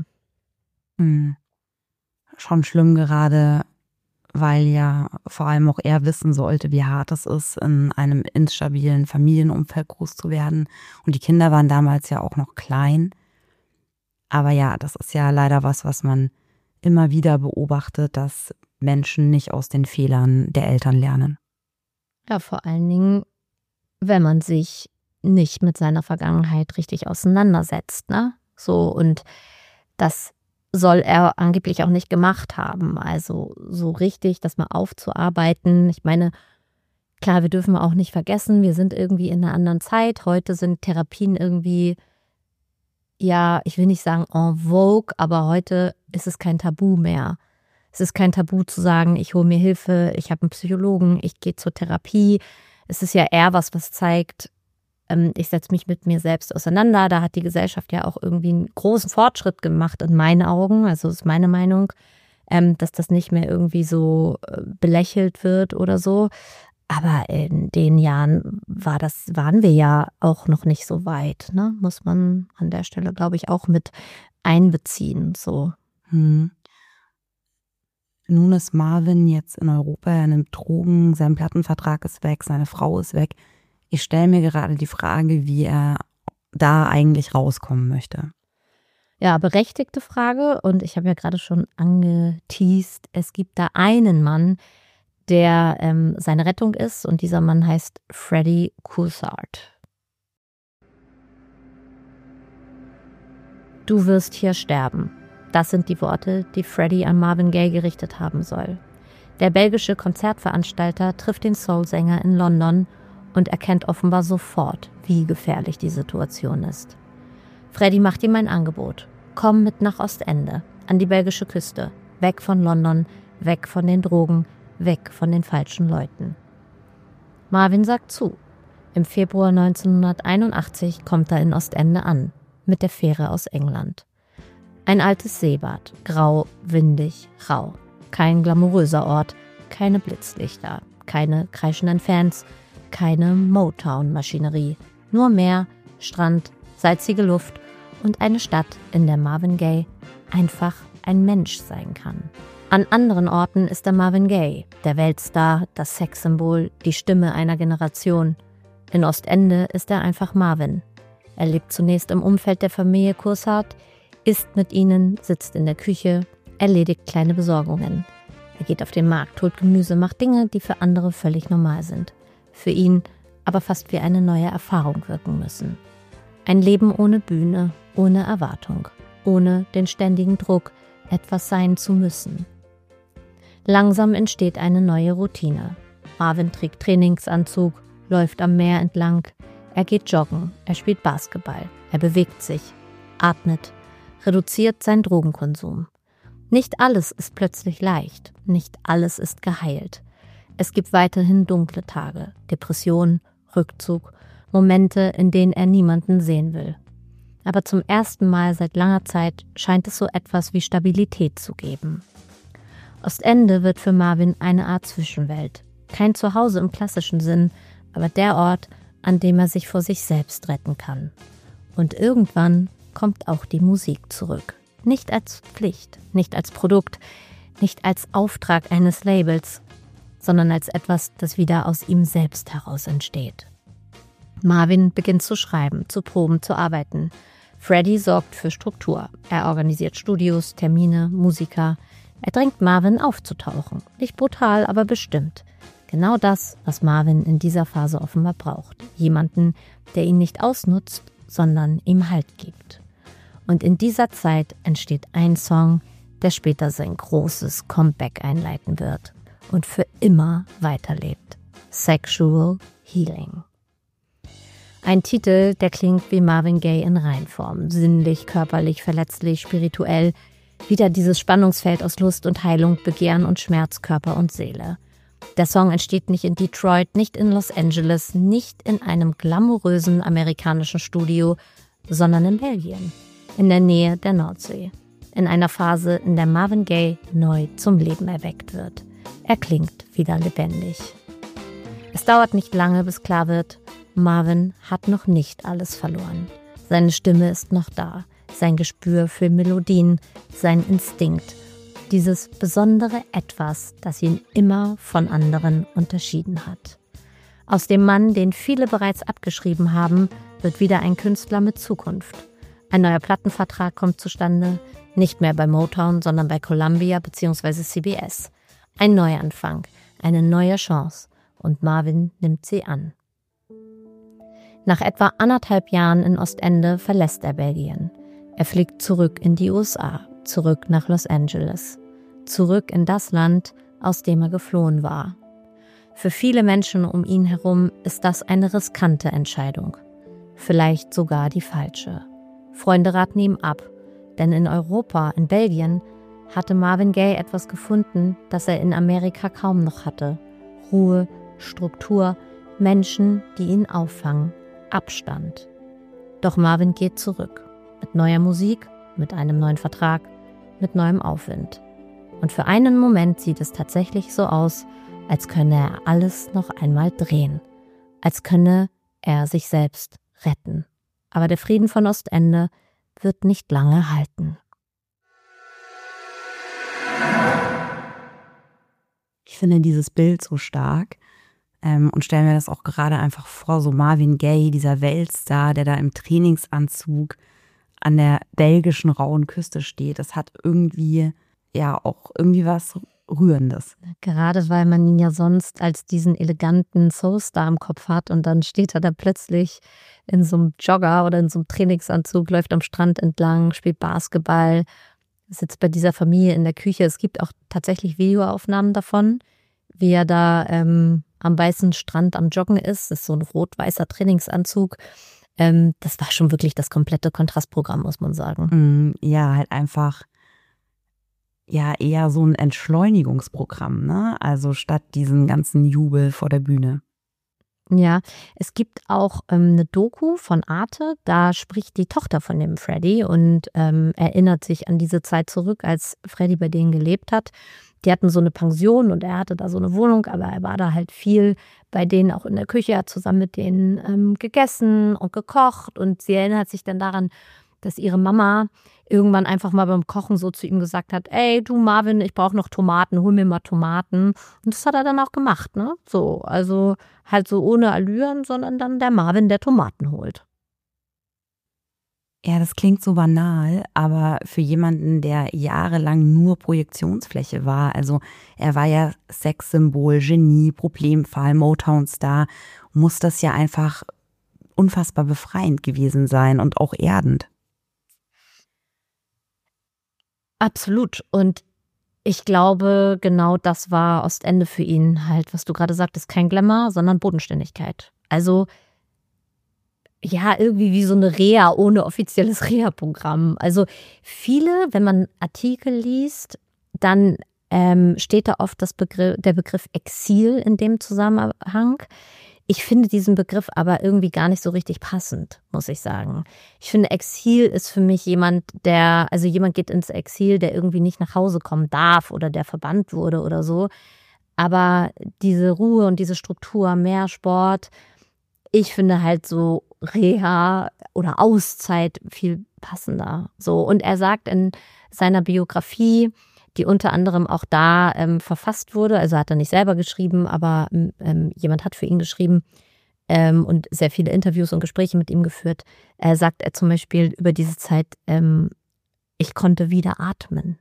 Speaker 2: Schon schlimm gerade, weil ja vor allem auch er wissen sollte, wie hart es ist, in einem instabilen Familienumfeld groß zu werden. Und die Kinder waren damals ja auch noch klein. Aber ja, das ist ja leider was man immer wieder beobachtet, dass Menschen nicht aus den Fehlern der Eltern lernen.
Speaker 1: Ja, vor allen Dingen, wenn man sich nicht mit seiner Vergangenheit richtig auseinandersetzt, ne? So, und das soll er angeblich auch nicht gemacht haben. Also so richtig, das mal aufzuarbeiten. Ich meine, klar, wir dürfen auch nicht vergessen, wir sind irgendwie in einer anderen Zeit. Heute sind Therapien irgendwie, ja, ich will nicht sagen en vogue, aber heute ist es kein Tabu mehr. Es ist kein Tabu zu sagen, ich hole mir Hilfe, ich habe einen Psychologen, ich gehe zur Therapie. Es ist ja eher was zeigt, ich setze mich mit mir selbst auseinander. Da hat die Gesellschaft ja auch irgendwie einen großen Fortschritt gemacht in meinen Augen, also ist meine Meinung, dass das nicht mehr irgendwie so belächelt wird oder so. Aber in den Jahren waren wir ja auch noch nicht so weit, ne? Muss man an der Stelle, glaube ich, auch mit einbeziehen. So.
Speaker 2: Nun ist Marvin jetzt in Europa, er nimmt Drogen, sein Plattenvertrag ist weg, seine Frau ist weg. Ich stelle mir gerade die Frage, wie er da eigentlich rauskommen möchte.
Speaker 1: Ja, berechtigte Frage. Und ich habe ja gerade schon angeteast, es gibt da einen Mann, der seine Rettung ist. Und dieser Mann heißt Freddie Couthard. Du wirst hier sterben. Das sind die Worte, die Freddie an Marvin Gaye gerichtet haben soll. Der belgische Konzertveranstalter trifft den Soulsänger in London und erkennt offenbar sofort, wie gefährlich die Situation ist. Freddie macht ihm ein Angebot. Komm mit nach Ostende, an die belgische Küste, weg von London, weg von den Drogen, weg von den falschen Leuten. Marvin sagt zu. Im Februar 1981 kommt er in Ostende an, mit der Fähre aus England. Ein altes Seebad, grau, windig, rau. Kein glamouröser Ort, keine Blitzlichter, keine kreischenden Fans, keine Motown-Maschinerie. Nur Meer, Strand, salzige Luft und eine Stadt, in der Marvin Gaye einfach ein Mensch sein kann. An anderen Orten ist er Marvin Gaye, der Weltstar, das Sexsymbol, die Stimme einer Generation. In Ostende ist er einfach Marvin. Er lebt zunächst im Umfeld der Familie Couthard, isst mit ihnen, sitzt in der Küche, erledigt kleine Besorgungen. Er geht auf den Markt, holt Gemüse, macht Dinge, die für andere völlig normal sind. Für ihn aber fast wie eine neue Erfahrung wirken müssen. Ein Leben ohne Bühne, ohne Erwartung, ohne den ständigen Druck, etwas sein zu müssen. Langsam entsteht eine neue Routine. Marvin trägt Trainingsanzug, läuft am Meer entlang, er geht joggen, er spielt Basketball, er bewegt sich, atmet, reduziert seinen Drogenkonsum. Nicht alles ist plötzlich leicht, nicht alles ist geheilt. Es gibt weiterhin dunkle Tage, Depression, Rückzug, Momente, in denen er niemanden sehen will. Aber zum ersten Mal seit langer Zeit scheint es so etwas wie Stabilität zu geben. Ostende wird für Marvin eine Art Zwischenwelt. Kein Zuhause im klassischen Sinn, aber der Ort, an dem er sich vor sich selbst retten kann. Und irgendwann kommt auch die Musik zurück. Nicht als Pflicht, nicht als Produkt, nicht als Auftrag eines Labels, sondern als etwas, das wieder aus ihm selbst heraus entsteht. Marvin beginnt zu schreiben, zu proben, zu arbeiten. Freddie sorgt für Struktur. Er organisiert Studios, Termine, Musiker. Er drängt Marvin aufzutauchen. Nicht brutal, aber bestimmt. Genau das, was Marvin in dieser Phase offenbar braucht. Jemanden, der ihn nicht ausnutzt, sondern ihm Halt gibt. Und in dieser Zeit entsteht ein Song, der später sein großes Comeback einleiten wird und für immer weiterlebt. Sexual Healing. Ein Titel, der klingt wie Marvin Gaye in Reinform. Sinnlich, körperlich, verletzlich, spirituell. Wieder dieses Spannungsfeld aus Lust und Heilung, Begehren und Schmerz, Körper und Seele. Der Song entsteht nicht in Detroit, nicht in Los Angeles, nicht in einem glamourösen amerikanischen Studio, sondern in Belgien, in der Nähe der Nordsee. In einer Phase, in der Marvin Gaye neu zum Leben erweckt wird. Er klingt wieder lebendig. Es dauert nicht lange, bis klar wird, Marvin hat noch nicht alles verloren. Seine Stimme ist noch da, sein Gespür für Melodien, sein Instinkt. Dieses besondere Etwas, das ihn immer von anderen unterschieden hat. Aus dem Mann, den viele bereits abgeschrieben haben, wird wieder ein Künstler mit Zukunft. Ein neuer Plattenvertrag kommt zustande, nicht mehr bei Motown, sondern bei Columbia bzw. CBS. Ein Neuanfang, eine neue Chance und Marvin nimmt sie an. Nach etwa 1,5 Jahren in Ostende verlässt er Belgien. Er fliegt zurück in die USA, zurück nach Los Angeles, zurück in das Land, aus dem er geflohen war. Für viele Menschen um ihn herum ist das eine riskante Entscheidung, vielleicht sogar die falsche. Freunde raten ihm ab, denn in Europa, in Belgien, hatte Marvin Gaye etwas gefunden, das er in Amerika kaum noch hatte. Ruhe, Struktur, Menschen, die ihn auffangen, Abstand. Doch Marvin geht zurück. Mit neuer Musik, mit einem neuen Vertrag, mit neuem Aufwind. Und für einen Moment sieht es tatsächlich so aus, als könne er alles noch einmal drehen. Als könne er sich selbst retten. Aber der Frieden von Ostende wird nicht lange halten.
Speaker 2: Ich finde dieses Bild so stark und stelle mir das auch gerade einfach vor, so Marvin Gaye, dieser Weltstar, der da im Trainingsanzug an der belgischen rauen Küste steht. Das hat irgendwie, ja, auch irgendwie was Rührendes.
Speaker 1: Gerade weil man ihn ja sonst als diesen eleganten Soulstar im Kopf hat und dann steht er da plötzlich in so einem Jogger oder in so einem Trainingsanzug, läuft am Strand entlang, spielt Basketball, sitzt bei dieser Familie in der Küche. Es gibt auch tatsächlich Videoaufnahmen davon, wie er da am weißen Strand am Joggen ist. Das ist so ein rot-weißer Trainingsanzug. Das war schon wirklich das komplette Kontrastprogramm, muss man sagen.
Speaker 2: Ja, halt einfach ja eher so ein Entschleunigungsprogramm, ne? Also statt diesen ganzen Jubel vor der Bühne.
Speaker 1: Ja, es gibt auch eine Doku von Arte, da spricht die Tochter von dem Freddie und erinnert sich an diese Zeit zurück, als Freddie bei denen gelebt hat. Die hatten so eine Pension und er hatte da so eine Wohnung, aber er war da halt viel bei denen auch in der Küche, hat zusammen mit denen gegessen und gekocht und sie erinnert sich dann daran, dass ihre Mama irgendwann einfach mal beim Kochen so zu ihm gesagt hat, ey, du Marvin, ich brauche noch Tomaten, hol mir mal Tomaten. Und das hat er dann auch gemacht, ne? So, also halt so ohne Allüren, sondern dann der Marvin, der Tomaten holt.
Speaker 2: Ja, das klingt so banal, aber für jemanden, der jahrelang nur Projektionsfläche war, also er war ja Sexsymbol, Genie, Problemfall, Motown-Star, muss das ja einfach unfassbar befreiend gewesen sein und auch erdend.
Speaker 1: Absolut. Und ich glaube, genau das war Ostende für ihn halt, was du gerade sagtest, kein Glamour, sondern Bodenständigkeit. Also ja, irgendwie wie so eine Reha ohne offizielles Reha-Programm. Also viele, wenn man Artikel liest, dann steht da oft der Begriff Exil in dem Zusammenhang. Ich finde diesen Begriff aber irgendwie gar nicht so richtig passend, muss ich sagen. Ich finde, Exil ist für mich jemand geht ins Exil, der irgendwie nicht nach Hause kommen darf oder der verbannt wurde oder so. Aber diese Ruhe und diese Struktur, mehr Sport, ich finde halt so Reha oder Auszeit viel passender. So. Und er sagt in seiner Biografie, die unter anderem auch da verfasst wurde, also hat er nicht selber geschrieben, aber jemand hat für ihn geschrieben und sehr viele Interviews und Gespräche mit ihm geführt, sagt er zum Beispiel über diese Zeit, ich konnte wieder atmen.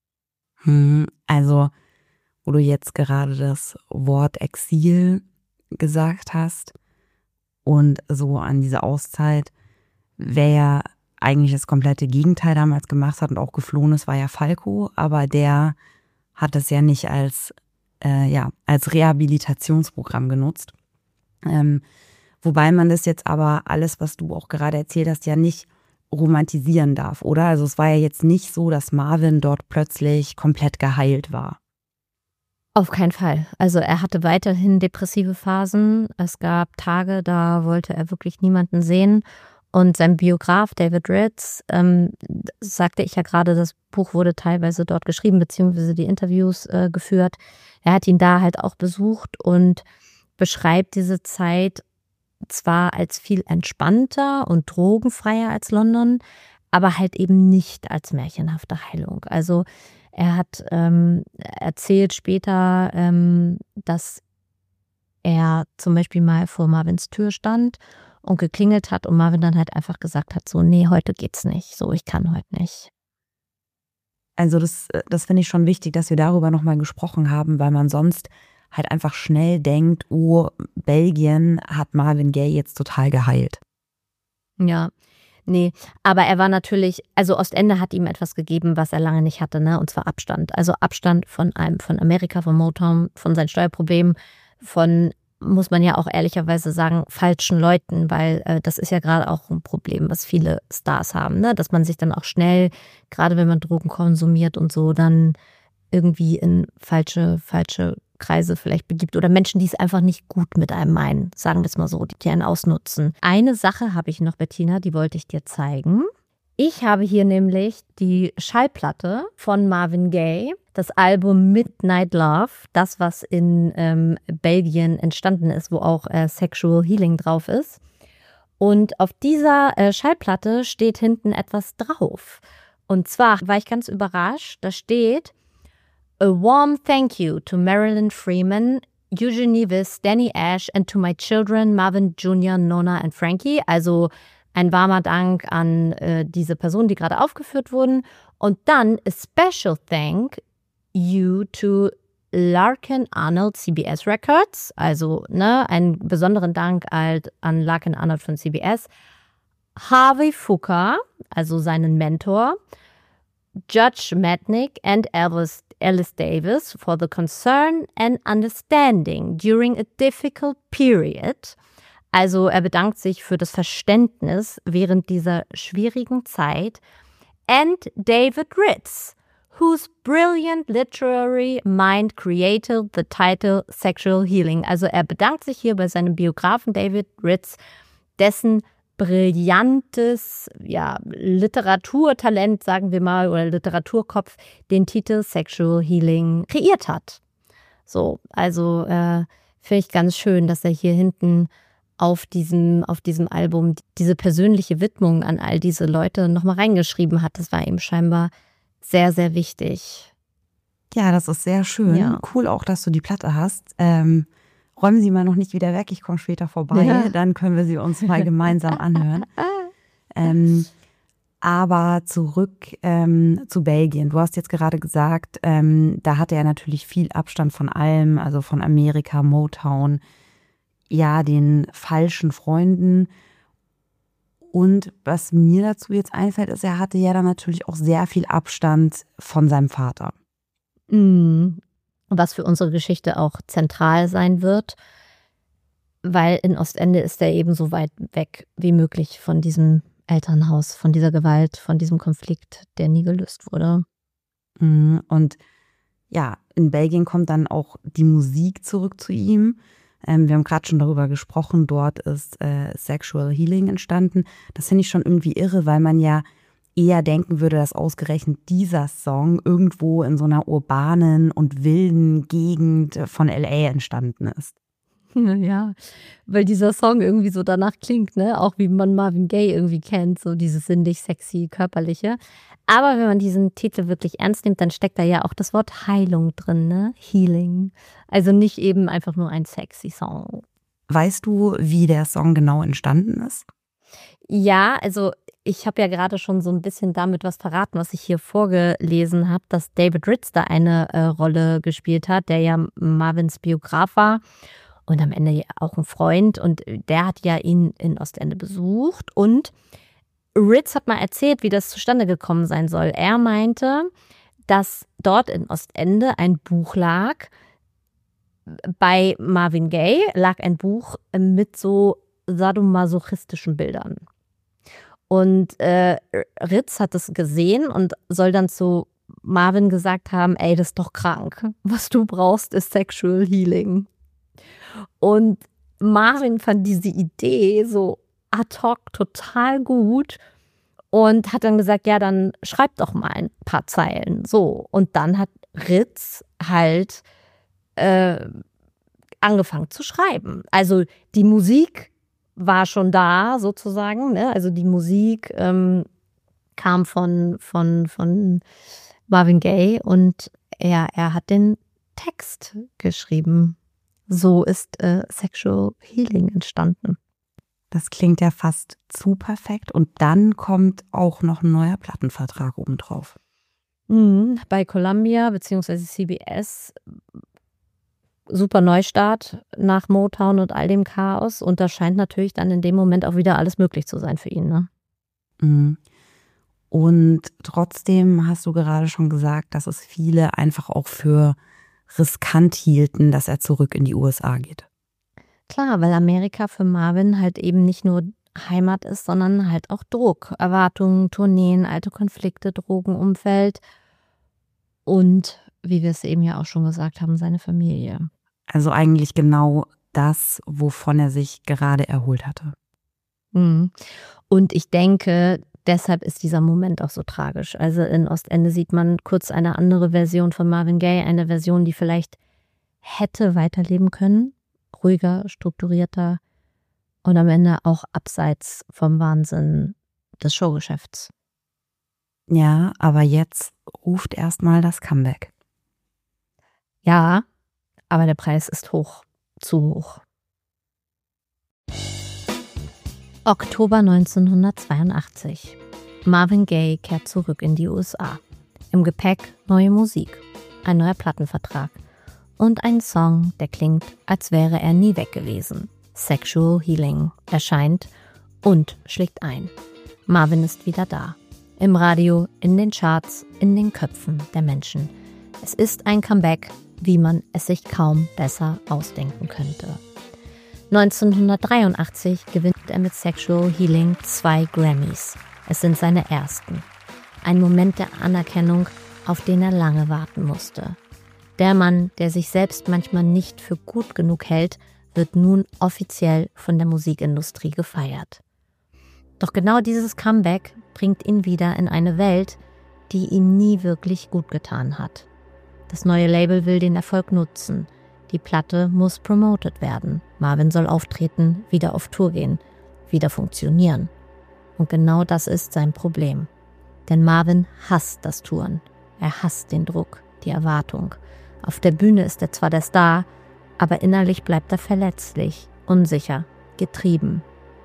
Speaker 2: Also, wo du jetzt gerade das Wort Exil gesagt hast und so an diese Auszeit, wer ja eigentlich das komplette Gegenteil damals gemacht hat und auch geflohen ist, war ja Falco, aber der hat es ja nicht als Rehabilitationsprogramm genutzt. Wobei man das jetzt aber alles, was du auch gerade erzählt hast, ja nicht romantisieren darf, oder? Also es war ja jetzt nicht so, dass Marvin dort plötzlich komplett geheilt war.
Speaker 1: Auf keinen Fall. Also er hatte weiterhin depressive Phasen. Es gab Tage, da wollte er wirklich niemanden sehen. Und sein Biograf David Ritz, sagte ich ja gerade, das Buch wurde teilweise dort geschrieben, beziehungsweise die Interviews geführt. Er hat ihn da halt auch besucht und beschreibt diese Zeit zwar als viel entspannter und drogenfreier als London, aber halt eben nicht als märchenhafte Heilung. Also er hat erzählt später, dass er zum Beispiel mal vor Marvins Tür stand und geklingelt hat und Marvin dann halt einfach gesagt hat, so, nee, heute geht's nicht, so, ich kann heute nicht.
Speaker 2: Also das finde ich schon wichtig, dass wir darüber nochmal gesprochen haben, weil man sonst halt einfach schnell denkt, oh, Belgien hat Marvin Gaye jetzt total geheilt.
Speaker 1: Ja, nee, aber er war natürlich, also Ostende hat ihm etwas gegeben, was er lange nicht hatte, ne, und zwar Abstand. Also Abstand von Amerika, von Motown, von seinen Steuerproblemen, von muss man ja auch ehrlicherweise sagen, falschen Leuten, weil das ist ja gerade auch ein Problem, was viele Stars haben, ne? Dass man sich dann auch schnell, gerade wenn man Drogen konsumiert und so, dann irgendwie in falsche Kreise vielleicht begibt oder Menschen, die es einfach nicht gut mit einem meinen, sagen wir es mal so, die einen ausnutzen. Eine Sache habe ich noch, Bettina, die wollte ich dir zeigen. Ich habe hier nämlich die Schallplatte von Marvin Gaye, das Album Midnight Love, das, was in Belgien entstanden ist, wo auch Sexual Healing drauf ist. Und auf dieser Schallplatte steht hinten etwas drauf. Und zwar war ich ganz überrascht, da steht: A warm thank you to Marilyn Freeman, Eugenie Viss, Danny Ash and to my children Marvin Jr., Nona and Frankie. Also ein warmer Dank an diese Personen, die gerade aufgeführt wurden. Und dann a special thank you to Larkin Arnold CBS Records. Also einen besonderen Dank an Larkin Arnold von CBS. Harvey Fuqua, also seinen Mentor. Judge Matnick and Alice Davis for the concern and understanding during a difficult period. Also er bedankt sich für das Verständnis während dieser schwierigen Zeit. And David Ritz, whose brilliant literary mind created the title Sexual Healing. Also er bedankt sich hier bei seinem Biografen David Ritz, dessen brillantes Literaturtalent, sagen wir mal, oder Literaturkopf den Titel Sexual Healing kreiert hat. So, also finde ich ganz schön, dass er hier hinten auf diesem Album diese persönliche Widmung an all diese Leute nochmal reingeschrieben hat. Das war ihm scheinbar sehr, sehr wichtig.
Speaker 2: Ja, das ist sehr schön. Ja. Cool auch, dass du die Platte hast. Räumen Sie mal noch nicht wieder weg, ich komme später vorbei. Ja. Dann können wir sie uns mal gemeinsam anhören. Aber zurück zu Belgien. Du hast jetzt gerade gesagt, da hatte er natürlich viel Abstand von allem, also von Amerika, Motown, ja, den falschen Freunden. Und was mir dazu jetzt einfällt, ist, er hatte ja dann natürlich auch sehr viel Abstand von seinem Vater.
Speaker 1: Was für unsere Geschichte auch zentral sein wird, weil in Ostende ist er eben so weit weg wie möglich von diesem Elternhaus, von dieser Gewalt, von diesem Konflikt, der nie gelöst wurde.
Speaker 2: Und ja, in Belgien kommt dann auch die Musik zurück zu ihm. Wir haben gerade schon darüber gesprochen, dort ist Sexual Healing entstanden. Das finde ich schon irgendwie irre, weil man ja eher denken würde, dass ausgerechnet dieser Song irgendwo in so einer urbanen und wilden Gegend von L.A. entstanden ist.
Speaker 1: Ja, weil dieser Song irgendwie so danach klingt, ne? Auch wie man Marvin Gaye irgendwie kennt, so dieses sinnlich, sexy, körperliche. Aber wenn man diesen Titel wirklich ernst nimmt, dann steckt da ja auch das Wort Heilung drin, ne? Healing. Also nicht eben einfach nur ein sexy Song.
Speaker 2: Weißt du, wie der Song genau entstanden ist?
Speaker 1: Ja, also ich habe ja gerade schon so ein bisschen damit was verraten, was ich hier vorgelesen habe, dass David Ritz da eine Rolle gespielt hat, der ja Marvins Biograf war und am Ende auch ein Freund. Und der hat ja ihn in Ostende besucht. Und Ritz hat mal erzählt, wie das zustande gekommen sein soll. Er meinte, dass dort in Ostende ein Buch lag. Bei Marvin Gaye lag ein Buch mit so sadomasochistischen Bildern. Und Ritz hat das gesehen und soll dann zu Marvin gesagt haben, ey, das ist doch krank. Was du brauchst, ist Sexual Healing. Und Marvin fand diese Idee so ad hoc total gut und hat dann gesagt, ja, dann schreib doch mal ein paar Zeilen. So. Und dann hat Ritz halt angefangen zu schreiben. Also die Musik war schon da sozusagen, ne? Also die Musik kam von Marvin Gaye und er hat den Text geschrieben. So ist Sexual Healing entstanden.
Speaker 2: Das klingt ja fast zu perfekt. Und dann kommt auch noch ein neuer Plattenvertrag obendrauf.
Speaker 1: Bei Columbia bzw. CBS. Super Neustart nach Motown und all dem Chaos. Und da scheint natürlich dann in dem Moment auch wieder alles möglich zu sein für ihn, ne?
Speaker 2: Und trotzdem hast du gerade schon gesagt, dass es viele einfach auch für riskant hielten, dass er zurück in die USA geht.
Speaker 1: Klar, weil Amerika für Marvin halt eben nicht nur Heimat ist, sondern halt auch Druck, Erwartungen, Tourneen, alte Konflikte, Drogenumfeld und, wie wir es eben ja auch schon gesagt haben, seine Familie.
Speaker 2: Also eigentlich genau das, wovon er sich gerade erholt hatte.
Speaker 1: Und ich denke, deshalb ist dieser Moment auch so tragisch. Also in Ostende sieht man kurz eine andere Version von Marvin Gaye, eine Version, die vielleicht hätte weiterleben können, ruhiger, strukturierter und am Ende auch abseits vom Wahnsinn des Showgeschäfts.
Speaker 2: Ja, aber jetzt ruft erstmal das Comeback.
Speaker 1: Ja, aber der Preis ist hoch, zu hoch. Oktober 1982. Marvin Gaye kehrt zurück in die USA. Im Gepäck neue Musik, ein neuer Plattenvertrag und ein Song, der klingt, als wäre er nie weg gewesen. Sexual Healing erscheint und schlägt ein. Marvin ist wieder da. Im Radio, in den Charts, in den Köpfen der Menschen. Es ist ein Comeback, wie man es sich kaum besser ausdenken könnte. 1983 gewinnt er mit Sexual Healing 2 Grammys. Es sind seine ersten. Ein Moment der Anerkennung, auf den er lange warten musste. Der Mann, der sich selbst manchmal nicht für gut genug hält, wird nun offiziell von der Musikindustrie gefeiert. Doch genau dieses Comeback bringt ihn wieder in eine Welt, die ihm nie wirklich gut getan hat. Das neue Label will den Erfolg nutzen. Die Platte muss promoted werden. Marvin soll auftreten, wieder auf Tour gehen, wieder funktionieren. Und genau das ist sein Problem. Denn Marvin hasst das Touren. Er hasst den Druck, die Erwartung. Auf der Bühne ist er zwar der Star, aber innerlich bleibt er verletzlich, unsicher, getrieben.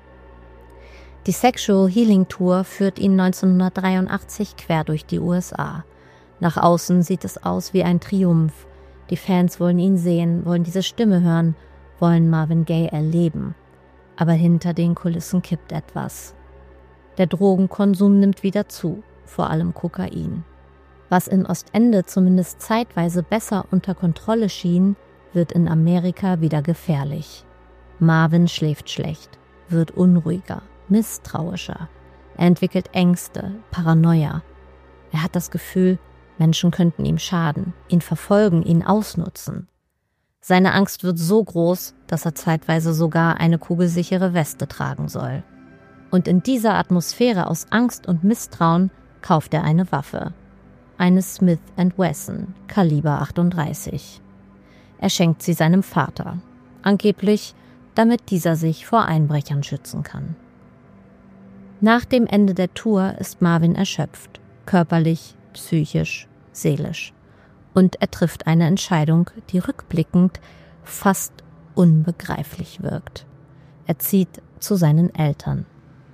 Speaker 1: Die Sexual Healing Tour führt ihn 1983 quer durch die USA. Nach außen sieht es aus wie ein Triumph. Die Fans wollen ihn sehen, wollen diese Stimme hören, wollen Marvin Gaye erleben. Aber hinter den Kulissen kippt etwas. Der Drogenkonsum nimmt wieder zu, vor allem Kokain. Was in Ostende zumindest zeitweise besser unter Kontrolle schien, wird in Amerika wieder gefährlich. Marvin schläft schlecht, wird unruhiger, misstrauischer. Er entwickelt Ängste, Paranoia. Er hat das Gefühl, Menschen könnten ihm schaden, ihn verfolgen, ihn ausnutzen. Seine Angst wird so groß, dass er zeitweise sogar eine kugelsichere Weste tragen soll. Und in dieser Atmosphäre aus Angst und Misstrauen kauft er eine Waffe. Eine Smith & Wesson, Kaliber 38. Er schenkt sie seinem Vater, angeblich, damit dieser sich vor Einbrechern schützen kann. Nach dem Ende der Tour ist Marvin erschöpft, körperlich, psychisch, seelisch. Und er trifft eine Entscheidung, die rückblickend fast unbegreiflich wirkt. Er zieht zu seinen Eltern.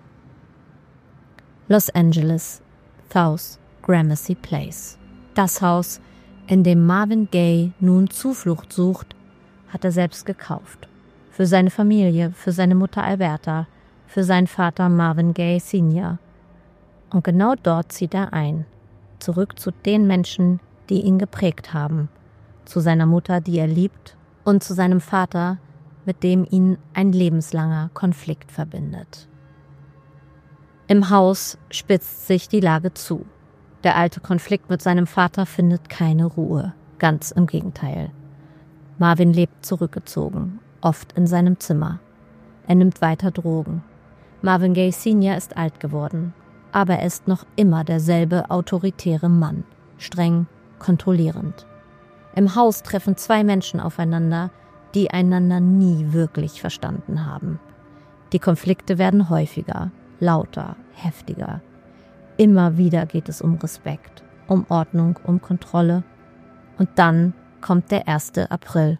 Speaker 1: Los Angeles, South Gramercy Place. Das Haus, in dem Marvin Gaye nun Zuflucht sucht, hat er selbst gekauft. Für seine Familie, für seine Mutter Alberta, für seinen Vater Marvin Gaye Sr. Und genau dort zieht er ein. Zurück zu den Menschen, die ihn geprägt haben. Zu seiner Mutter, die er liebt, und zu seinem Vater, mit dem ihn ein lebenslanger Konflikt verbindet. Im Haus spitzt sich die Lage zu. Der alte Konflikt mit seinem Vater findet keine Ruhe. Ganz im Gegenteil. Marvin lebt zurückgezogen, oft in seinem Zimmer. Er nimmt weiter Drogen. Marvin Gaye Sr. ist alt geworden, aber er ist noch immer derselbe autoritäre Mann, streng, kontrollierend. Im Haus treffen zwei Menschen aufeinander, die einander nie wirklich verstanden haben. Die Konflikte werden häufiger, lauter, heftiger. Immer wieder geht es um Respekt, um Ordnung, um Kontrolle. Und dann kommt der 1. April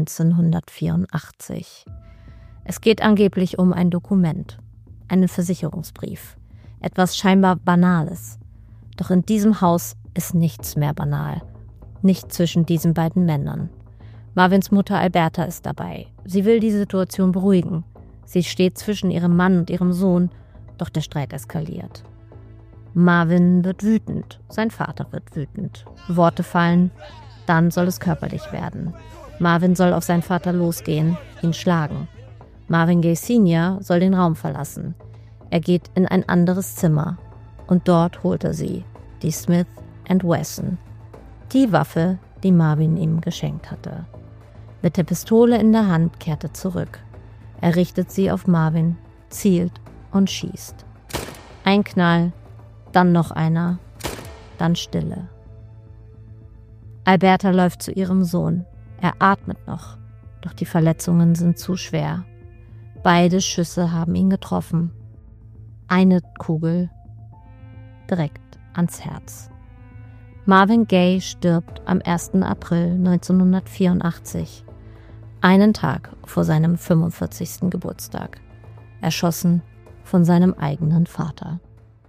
Speaker 1: 1984. Es geht angeblich um ein Dokument, einen Versicherungsbrief, etwas scheinbar Banales. Doch in diesem Haus ist nichts mehr banal, nicht zwischen diesen beiden Männern. Marvins Mutter Alberta ist dabei. Sie will die Situation beruhigen. Sie steht zwischen ihrem Mann und ihrem Sohn, doch der Streit eskaliert. Marvin wird wütend, sein Vater wird wütend. Worte fallen, dann soll es körperlich werden. Marvin soll auf seinen Vater losgehen, ihn schlagen. Marvin Gaye Sr. soll den Raum verlassen. Er geht in ein anderes Zimmer und dort holt er sie, die Smith & Wesson. Die Waffe, die Marvin ihm geschenkt hatte. Mit der Pistole in der Hand kehrt er zurück. Er richtet sie auf Marvin, zielt und schießt. Ein Knall, dann noch einer, dann Stille. Alberta läuft zu ihrem Sohn. Er atmet noch, doch die Verletzungen sind zu schwer. Beide Schüsse haben ihn getroffen. Eine Kugel direkt ans Herz. Marvin Gaye stirbt am 1. April 1984, einen Tag vor seinem 45. Geburtstag, erschossen von seinem eigenen Vater.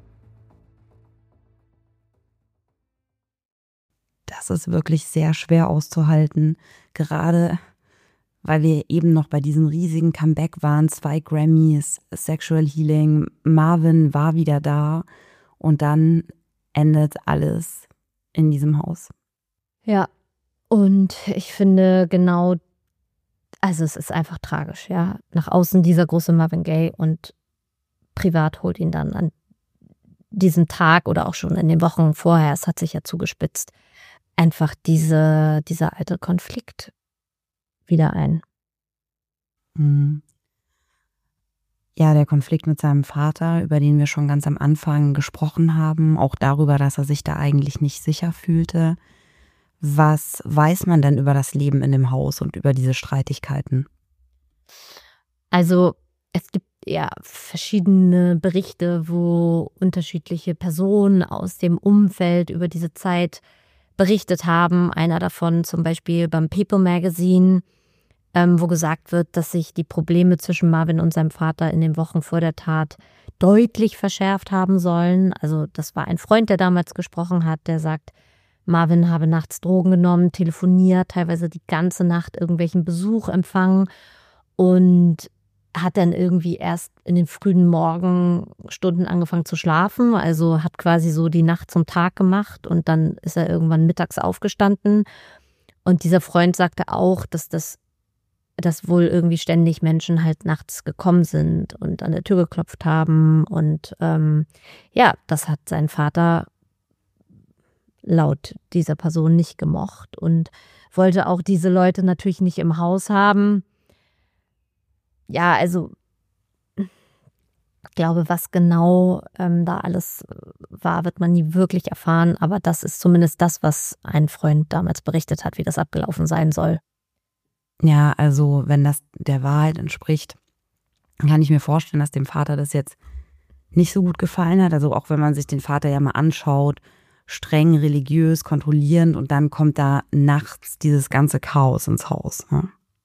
Speaker 2: Das ist wirklich sehr schwer auszuhalten, gerade weil wir eben noch bei diesem riesigen Comeback waren, 2 Grammys, Sexual Healing, Marvin war wieder da und dann endet alles in diesem Haus.
Speaker 1: Ja, und ich finde genau, also es ist einfach tragisch, ja. Nach außen dieser große Marvin Gaye und privat holt ihn dann an diesem Tag oder auch schon in den Wochen vorher, es hat sich ja zugespitzt, einfach dieser alte Konflikt wieder ein.
Speaker 2: Ja, der Konflikt mit seinem Vater, über den wir schon ganz am Anfang gesprochen haben, auch darüber, dass er sich da eigentlich nicht sicher fühlte. Was weiß man denn über das Leben in dem Haus und über diese Streitigkeiten?
Speaker 1: Also es gibt ja verschiedene Berichte, wo unterschiedliche Personen aus dem Umfeld über diese Zeit berichtet haben. Einer davon zum Beispiel beim People Magazine, wo gesagt wird, dass sich die Probleme zwischen Marvin und seinem Vater in den Wochen vor der Tat deutlich verschärft haben sollen. Also das war ein Freund, der damals gesprochen hat, der sagt, Marvin habe nachts Drogen genommen, telefoniert, teilweise die ganze Nacht irgendwelchen Besuch empfangen und hat dann irgendwie erst in den frühen Morgenstunden angefangen zu schlafen, also hat quasi so die Nacht zum Tag gemacht und dann ist er irgendwann mittags aufgestanden. Und dieser Freund sagte auch, dass wohl irgendwie ständig Menschen halt nachts gekommen sind und an der Tür geklopft haben. Und ja, das hat sein Vater laut dieser Person nicht gemocht und wollte auch diese Leute natürlich nicht im Haus haben. Ja, also ich glaube, was genau da alles war, wird man nie wirklich erfahren. Aber das ist zumindest das, was ein Freund damals berichtet hat, wie das abgelaufen sein soll.
Speaker 2: Ja, also wenn das der Wahrheit entspricht, kann ich mir vorstellen, dass dem Vater das jetzt nicht so gut gefallen hat. Also auch wenn man sich den Vater ja mal anschaut, streng, religiös, kontrollierend und dann kommt da nachts dieses ganze Chaos ins Haus. Ne?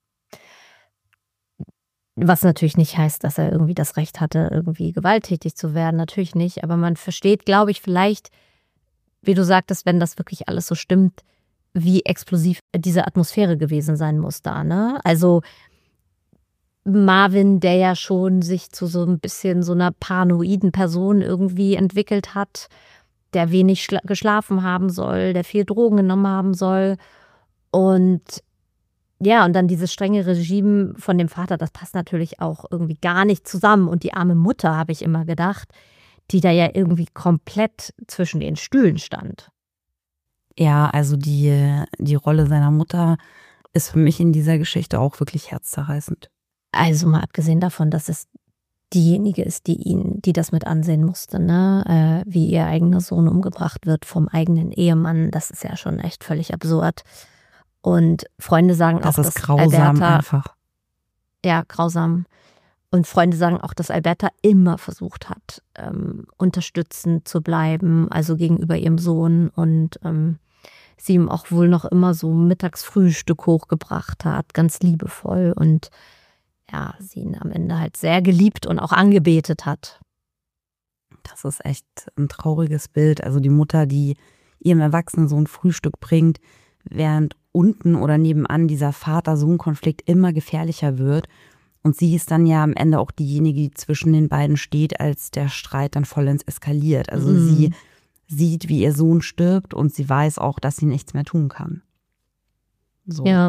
Speaker 1: Was natürlich nicht heißt, dass er irgendwie das Recht hatte, irgendwie gewalttätig zu werden. Natürlich nicht. Aber man versteht, glaube ich, vielleicht, wie du sagtest, wenn das wirklich alles so stimmt, wie explosiv diese Atmosphäre gewesen sein muss da, ne? Also Marvin, der ja schon sich zu so ein bisschen so einer paranoiden Person irgendwie entwickelt hat, der wenig geschlafen haben soll, der viel Drogen genommen haben soll. Und ja, und dann dieses strenge Regime von dem Vater, das passt natürlich auch irgendwie gar nicht zusammen. Und die arme Mutter, habe ich immer gedacht, die da ja irgendwie komplett zwischen den Stühlen stand.
Speaker 2: Ja, also die Rolle seiner Mutter ist für mich in dieser Geschichte auch wirklich herzzerreißend.
Speaker 1: Also mal abgesehen davon, dass es diejenige ist, die das mit ansehen musste, ne? Wie ihr eigener Sohn umgebracht wird vom eigenen Ehemann, das ist ja schon echt völlig absurd. Und Freunde sagen
Speaker 2: das
Speaker 1: auch,
Speaker 2: ist
Speaker 1: dass
Speaker 2: grausam
Speaker 1: Alberta,
Speaker 2: einfach.
Speaker 1: Ja, grausam. Und Freunde sagen auch, dass Alberta immer versucht hat, unterstützend zu bleiben, also gegenüber ihrem Sohn und sie ihm auch wohl noch immer so Mittagsfrühstück hochgebracht hat, ganz liebevoll und ja, sie ihn am Ende halt sehr geliebt und auch angebetet hat.
Speaker 2: Das ist echt ein trauriges Bild. Also die Mutter, die ihrem erwachsenen Sohn Frühstück bringt, während unten oder nebenan dieser Vater-Sohn-Konflikt immer gefährlicher wird. Und sie ist dann ja am Ende auch diejenige, die zwischen den beiden steht, als der Streit dann vollends eskaliert. Also sie sieht, wie ihr Sohn stirbt und sie weiß auch, dass sie nichts mehr tun kann. So.
Speaker 1: Ja.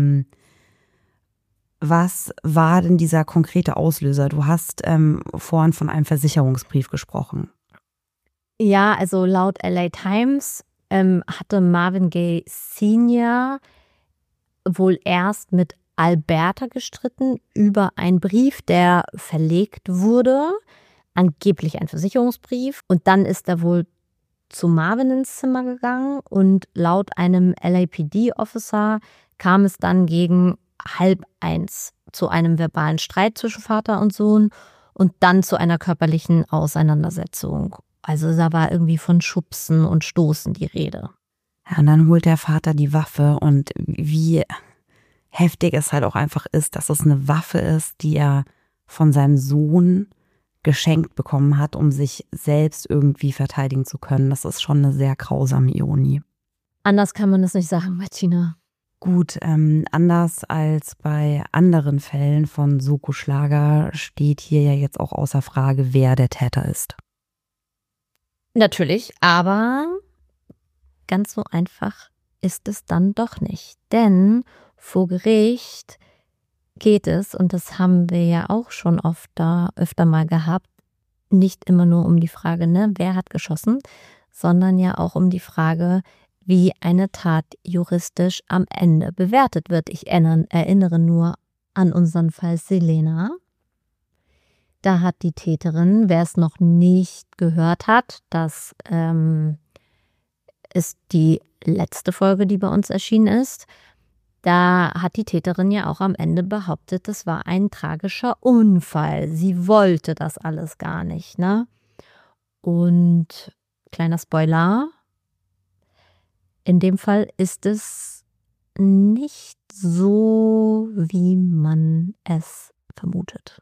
Speaker 2: Was war denn dieser konkrete Auslöser? Du hast vorhin von einem Versicherungsbrief gesprochen.
Speaker 1: Ja, also laut LA Times hatte Marvin Gaye Sr. wohl erst mit Alberta gestritten über einen Brief, der verlegt wurde, angeblich ein Versicherungsbrief. Und dann ist er wohl zu Marvin ins Zimmer gegangen und laut einem LAPD-Officer kam es dann gegen 12:30 zu einem verbalen Streit zwischen Vater und Sohn und dann zu einer körperlichen Auseinandersetzung. Also da war irgendwie von Schubsen und Stoßen die Rede.
Speaker 2: Ja, und dann holt der Vater die Waffe und wie heftig es halt auch einfach ist, dass es eine Waffe ist, die er von seinem Sohn geschenkt bekommen hat, um sich selbst irgendwie verteidigen zu können. Das ist schon eine sehr grausame Ironie.
Speaker 1: Anders kann man es nicht sagen, Martina.
Speaker 2: Gut, anders als bei anderen Fällen von Soko Schlager steht hier ja jetzt auch außer Frage, wer der Täter ist.
Speaker 1: Natürlich, aber ganz so einfach ist es dann doch nicht. Denn vor Gericht geht es, und das haben wir ja auch schon öfter mal gehabt, nicht immer nur um die Frage, ne, wer hat geschossen, sondern ja auch um die Frage, wie eine Tat juristisch am Ende bewertet wird. Ich erinnere nur an unseren Fall Selena. Da hat die Täterin, wer es noch nicht gehört hat, das ist die letzte Folge, die bei uns erschienen ist. Da hat die Täterin ja auch am Ende behauptet, das war ein tragischer Unfall. Sie wollte das alles gar nicht, ne? Und kleiner Spoiler, in dem Fall ist es nicht so, wie man es vermutet.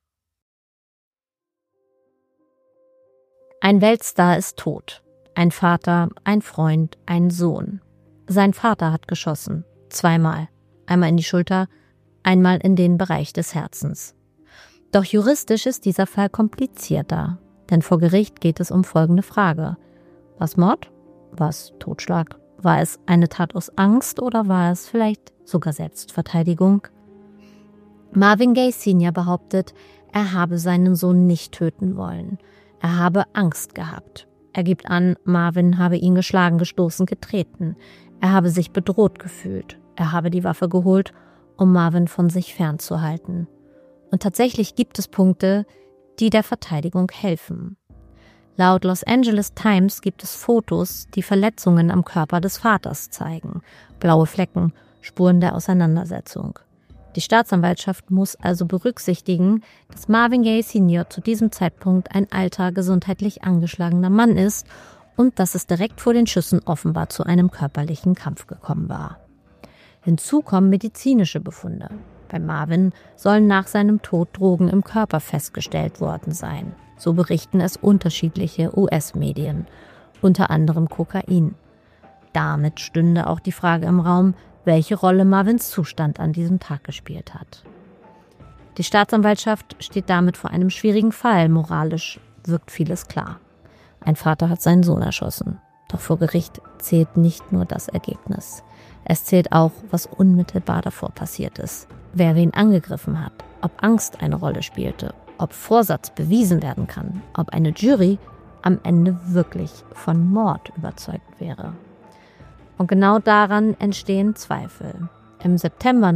Speaker 1: Ein Weltstar ist tot. Ein Vater, ein Freund, ein Sohn. Sein Vater hat geschossen. 2-mal. Einmal in die Schulter, einmal in den Bereich des Herzens. Doch juristisch ist dieser Fall komplizierter. Denn vor Gericht geht es um folgende Frage. War es Mord? War es Totschlag? War es eine Tat aus Angst oder war es vielleicht sogar Selbstverteidigung? Marvin Gaye Sr. behauptet, er habe seinen Sohn nicht töten wollen. Er habe Angst gehabt. Er gibt an, Marvin habe ihn geschlagen, gestoßen, getreten. Er habe sich bedroht gefühlt. Er habe die Waffe geholt, um Marvin von sich fernzuhalten. Und tatsächlich gibt es Punkte, die der Verteidigung helfen. Laut Los Angeles Times gibt es Fotos, die Verletzungen am Körper des Vaters zeigen. Blaue Flecken, Spuren der Auseinandersetzung. Die Staatsanwaltschaft muss also berücksichtigen, dass Marvin Gaye Sr. zu diesem Zeitpunkt ein alter, gesundheitlich angeschlagener Mann ist und dass es direkt vor den Schüssen offenbar zu einem körperlichen Kampf gekommen war. Hinzu kommen medizinische Befunde. Bei Marvin sollen nach seinem Tod Drogen im Körper festgestellt worden sein. So berichten es unterschiedliche US-Medien, unter anderem Kokain. Damit stünde auch die Frage im Raum, welche Rolle Marvins Zustand an diesem Tag gespielt hat. Die Staatsanwaltschaft steht damit vor einem schwierigen Fall. Moralisch wirkt vieles klar. Ein Vater hat seinen Sohn erschossen. Doch vor Gericht zählt nicht nur das Ergebnis. Es zählt auch, was unmittelbar davor passiert ist. Wer wen angegriffen hat, ob Angst eine Rolle spielte, ob Vorsatz bewiesen werden kann, ob eine Jury am Ende wirklich von Mord überzeugt wäre. Und genau daran entstehen Zweifel. Im September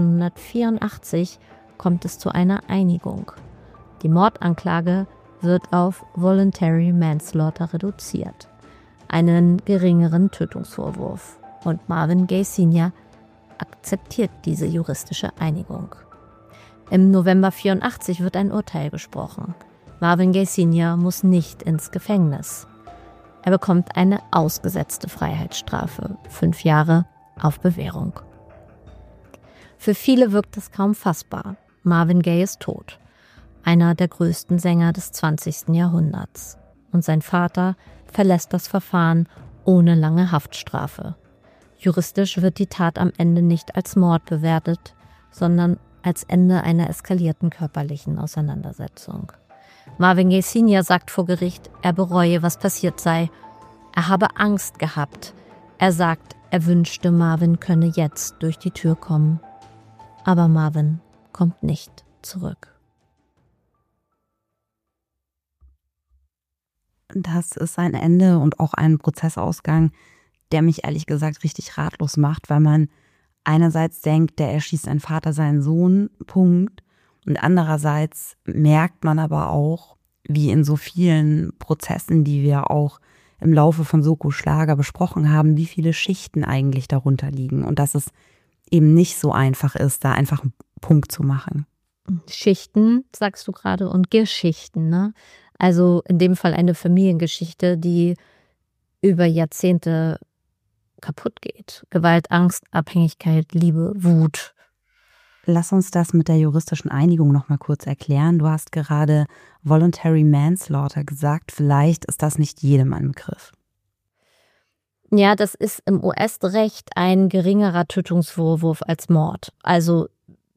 Speaker 1: 1984 kommt es zu einer Einigung. Die Mordanklage wird auf Voluntary Manslaughter reduziert, einen geringeren Tötungsvorwurf. Und Marvin Gaye Sr. akzeptiert diese juristische Einigung. Im November 1984 wird ein Urteil gesprochen. Marvin Gaye Sr. muss nicht ins Gefängnis. Er bekommt eine ausgesetzte Freiheitsstrafe, 5 Jahre auf Bewährung. Für viele wirkt es kaum fassbar. Marvin Gaye ist tot, einer der größten Sänger des 20. Jahrhunderts. Und sein Vater verlässt das Verfahren ohne lange Haftstrafe. Juristisch wird die Tat am Ende nicht als Mord bewertet, sondern als Ende einer eskalierten körperlichen Auseinandersetzung. Marvin Gaye Sr. sagt vor Gericht, er bereue, was passiert sei. Er habe Angst gehabt. Er sagt, Er wünschte, Marvin könne jetzt durch die Tür kommen. Aber Marvin kommt nicht zurück.
Speaker 2: Das ist ein Ende und auch ein Prozessausgang, der mich ehrlich gesagt richtig ratlos macht, weil man einerseits denkt, der erschießt ein Vater seinen Sohn, Punkt. Und andererseits merkt man aber auch, wie in so vielen Prozessen, die wir auch im Laufe von Soko Schlager besprochen haben, wie viele Schichten eigentlich darunter liegen und dass es eben nicht so einfach ist, da einfach einen Punkt zu machen.
Speaker 1: Schichten, sagst du gerade, und Geschichten, ne? Also in dem Fall eine Familiengeschichte, die über Jahrzehnte kaputt geht. Gewalt, Angst, Abhängigkeit, Liebe, Wut.
Speaker 2: Lass uns das mit der juristischen Einigung nochmal kurz erklären. Du hast gerade Voluntary Manslaughter gesagt. Vielleicht ist das nicht jedem ein Begriff.
Speaker 1: Ja, das ist im US-Recht ein geringerer Tötungsvorwurf als Mord. Also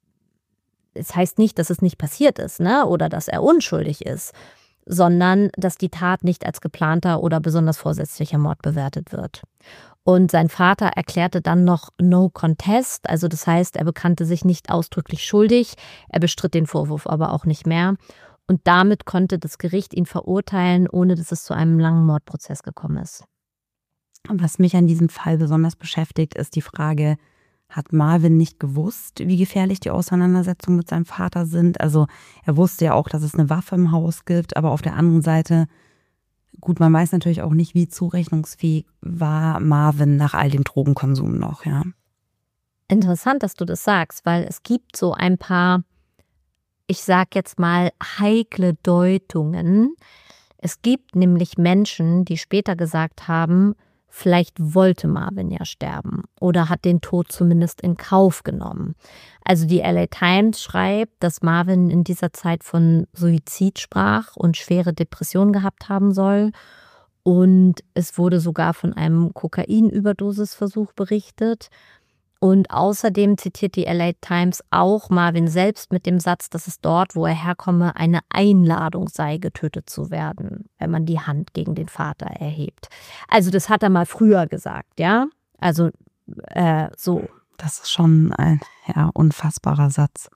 Speaker 1: es heißt nicht, dass es nicht passiert ist, ne? Oder dass er unschuldig ist, sondern dass die Tat nicht als geplanter oder besonders vorsätzlicher Mord bewertet wird. Und sein Vater erklärte dann noch No Contest, also das heißt, er bekannte sich nicht ausdrücklich schuldig, er bestritt den Vorwurf aber auch nicht mehr. Und damit konnte das Gericht ihn verurteilen, ohne dass es zu einem langen Mordprozess gekommen ist.
Speaker 2: Was mich an diesem Fall besonders beschäftigt, ist die Frage, hat Marvin nicht gewusst, wie gefährlich die Auseinandersetzungen mit seinem Vater sind? Also er wusste ja auch, dass es eine Waffe im Haus gibt, aber auf der anderen Seite, gut, man weiß natürlich auch nicht, wie zurechnungsfähig war Marvin nach all dem Drogenkonsum noch, ja.
Speaker 1: Interessant, dass du das sagst, weil es gibt so ein paar, ich sag jetzt mal, heikle Deutungen. Es gibt nämlich Menschen, die später gesagt haben, vielleicht wollte Marvin ja sterben oder hat den Tod zumindest in Kauf genommen. Also die LA Times schreibt, dass Marvin in dieser Zeit von Suizid sprach und schwere Depressionen gehabt haben soll. Und es wurde sogar von einem Kokainüberdosisversuch berichtet. Und außerdem zitiert die LA Times auch Marvin selbst mit dem Satz, dass es dort, wo er herkomme, eine Einladung sei, getötet zu werden, wenn man die Hand gegen den Vater erhebt. Also das hat er mal früher gesagt, ja? Also so.
Speaker 2: Das ist schon ein unfassbarer Satz.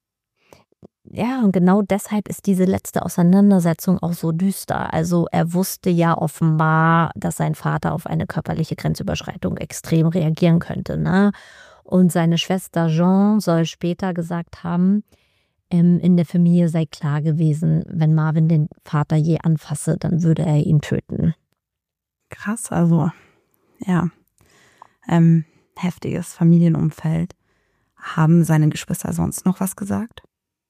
Speaker 1: Ja, und genau deshalb ist diese letzte Auseinandersetzung auch so düster. Also er wusste ja offenbar, dass sein Vater auf eine körperliche Grenzüberschreitung extrem reagieren könnte, ne? Und seine Schwester Jean soll später gesagt haben, in der Familie sei klar gewesen, wenn Marvin den Vater je anfasse, dann würde er ihn töten.
Speaker 2: Krass, also ja, heftiges Familienumfeld. Haben seine Geschwister sonst noch was gesagt?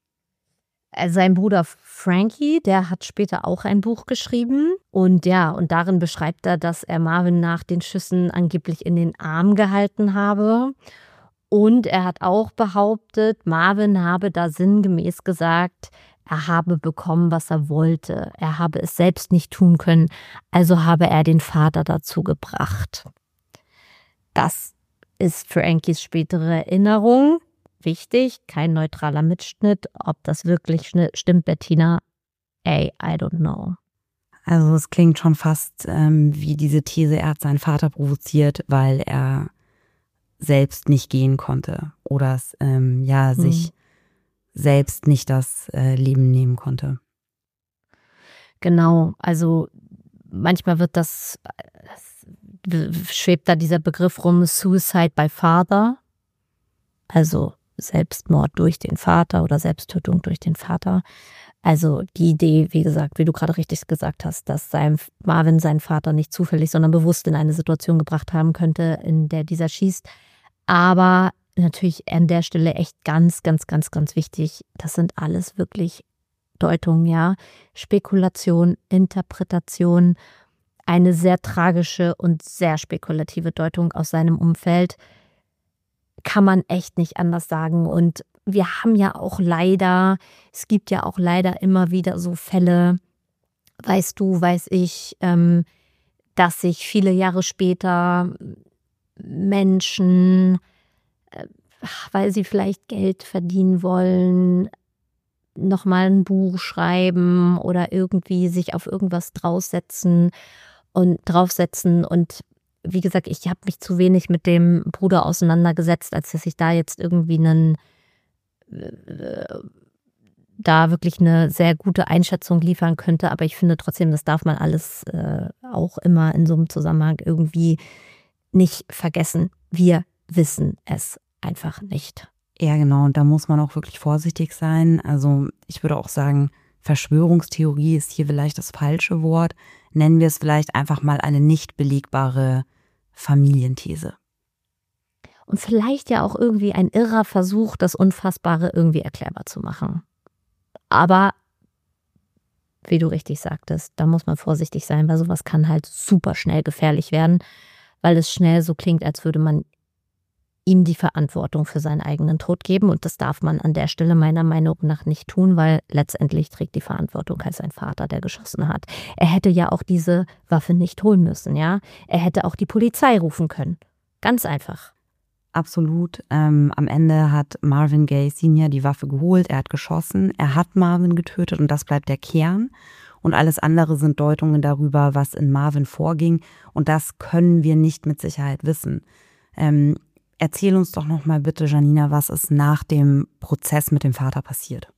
Speaker 1: Sein Bruder Frankie, der hat später auch ein Buch geschrieben und darin beschreibt er, dass er Marvin nach den Schüssen angeblich in den Arm gehalten habe. Und er hat auch behauptet, Marvin habe da sinngemäß gesagt, er habe bekommen, was er wollte. Er habe es selbst nicht tun können, also habe er den Vater dazu gebracht. Das ist Frankies spätere Erinnerung. Wichtig, kein neutraler Mitschnitt. Ob das wirklich stimmt, Bettina, I don't know.
Speaker 2: Also es klingt schon fast wie diese These, er hat seinen Vater provoziert, weil er selbst nicht gehen konnte oder sich selbst nicht das Leben nehmen konnte.
Speaker 1: Genau, also manchmal schwebt da dieser Begriff rum, Suicide by Father, also Selbstmord durch den Vater oder Selbsttötung durch den Vater. Also die Idee, wie gesagt, wie du gerade richtig gesagt hast, dass Marvin seinen Vater nicht zufällig, sondern bewusst in eine Situation gebracht haben könnte, in der dieser schießt. Aber natürlich an der Stelle echt ganz, ganz, ganz, ganz wichtig, das sind alles wirklich Deutungen, ja. Spekulation, Interpretation, eine sehr tragische und sehr spekulative Deutung aus seinem Umfeld. Kann man echt nicht anders sagen. Und wir haben ja auch es gibt ja auch leider immer wieder so Fälle, weißt du, weiß ich, dass sich viele Jahre später Menschen, weil sie vielleicht Geld verdienen wollen, nochmal ein Buch schreiben oder irgendwie sich auf irgendwas draufsetzen und wie gesagt, ich habe mich zu wenig mit dem Bruder auseinandergesetzt, als dass ich da jetzt irgendwie da wirklich eine sehr gute Einschätzung liefern könnte. Aber ich finde trotzdem, das darf man alles auch immer in so einem Zusammenhang irgendwie nicht vergessen. Wir wissen es einfach nicht.
Speaker 2: Ja, genau. Und da muss man auch wirklich vorsichtig sein. Also ich würde auch sagen, Verschwörungstheorie ist hier vielleicht das falsche Wort. Nennen wir es vielleicht einfach mal eine nicht belegbare Familienthese.
Speaker 1: Und vielleicht ja auch irgendwie ein irrer Versuch, das Unfassbare irgendwie erklärbar zu machen. Aber, wie du richtig sagtest, da muss man vorsichtig sein, weil sowas kann halt super schnell gefährlich werden, weil es schnell so klingt, als würde man ihm die Verantwortung für seinen eigenen Tod geben. Und das darf man an der Stelle meiner Meinung nach nicht tun, weil letztendlich trägt die Verantwortung halt sein Vater, der geschossen hat. Er hätte ja auch diese Waffe nicht holen müssen, ja. Er hätte auch die Polizei rufen können. Ganz einfach.
Speaker 2: Absolut. Am Ende hat Marvin Gaye Sr. die Waffe geholt, er hat geschossen, er hat Marvin getötet und das bleibt der Kern. Und alles andere sind Deutungen darüber, was in Marvin vorging. Und das können wir nicht mit Sicherheit wissen. Erzähl uns doch noch mal bitte, Janina, was ist nach dem Prozess mit dem Vater passiert?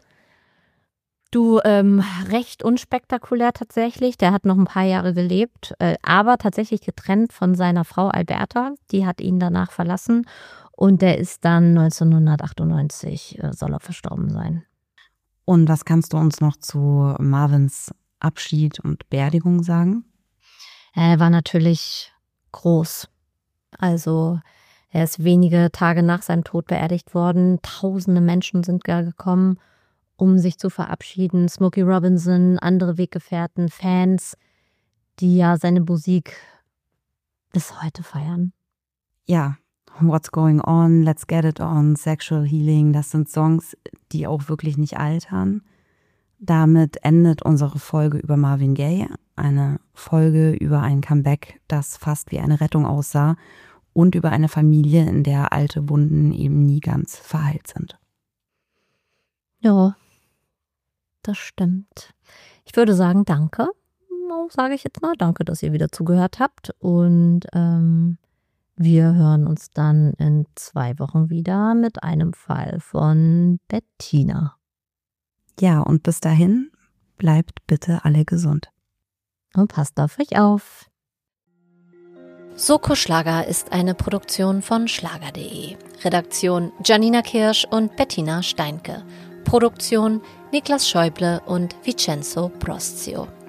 Speaker 1: Du, recht unspektakulär tatsächlich. Der hat noch ein paar Jahre gelebt, aber tatsächlich getrennt von seiner Frau Alberta. Die hat ihn danach verlassen und der ist dann 1998, soll er verstorben sein.
Speaker 2: Und was kannst du uns noch zu Marvins Abschied und Beerdigung sagen?
Speaker 1: Er war natürlich groß. Also er ist wenige Tage nach seinem Tod beerdigt worden. Tausende Menschen sind da gekommen, um sich zu verabschieden. Smokey Robinson, andere Weggefährten, Fans, die ja seine Musik bis heute feiern.
Speaker 2: Ja, What's Going On, Let's Get It On, Sexual Healing, das sind Songs, die auch wirklich nicht altern. Damit endet unsere Folge über Marvin Gaye, eine Folge über ein Comeback, das fast wie eine Rettung aussah und über eine Familie, in der alte Wunden eben nie ganz verheilt sind.
Speaker 1: Ja, das stimmt. Ich würde sagen, danke. Sage ich jetzt mal. Danke, dass ihr wieder zugehört habt. Und wir hören uns dann in 2 Wochen wieder mit einem Fall von Bettina.
Speaker 2: Ja, und bis dahin, bleibt bitte alle gesund.
Speaker 1: Und passt auf euch auf. Soko Schlager ist eine Produktion von schlager.de. Redaktion Janina Kirsch und Bettina Steinke. Produktion Niklas Schäuble und Vincenzo Prostio.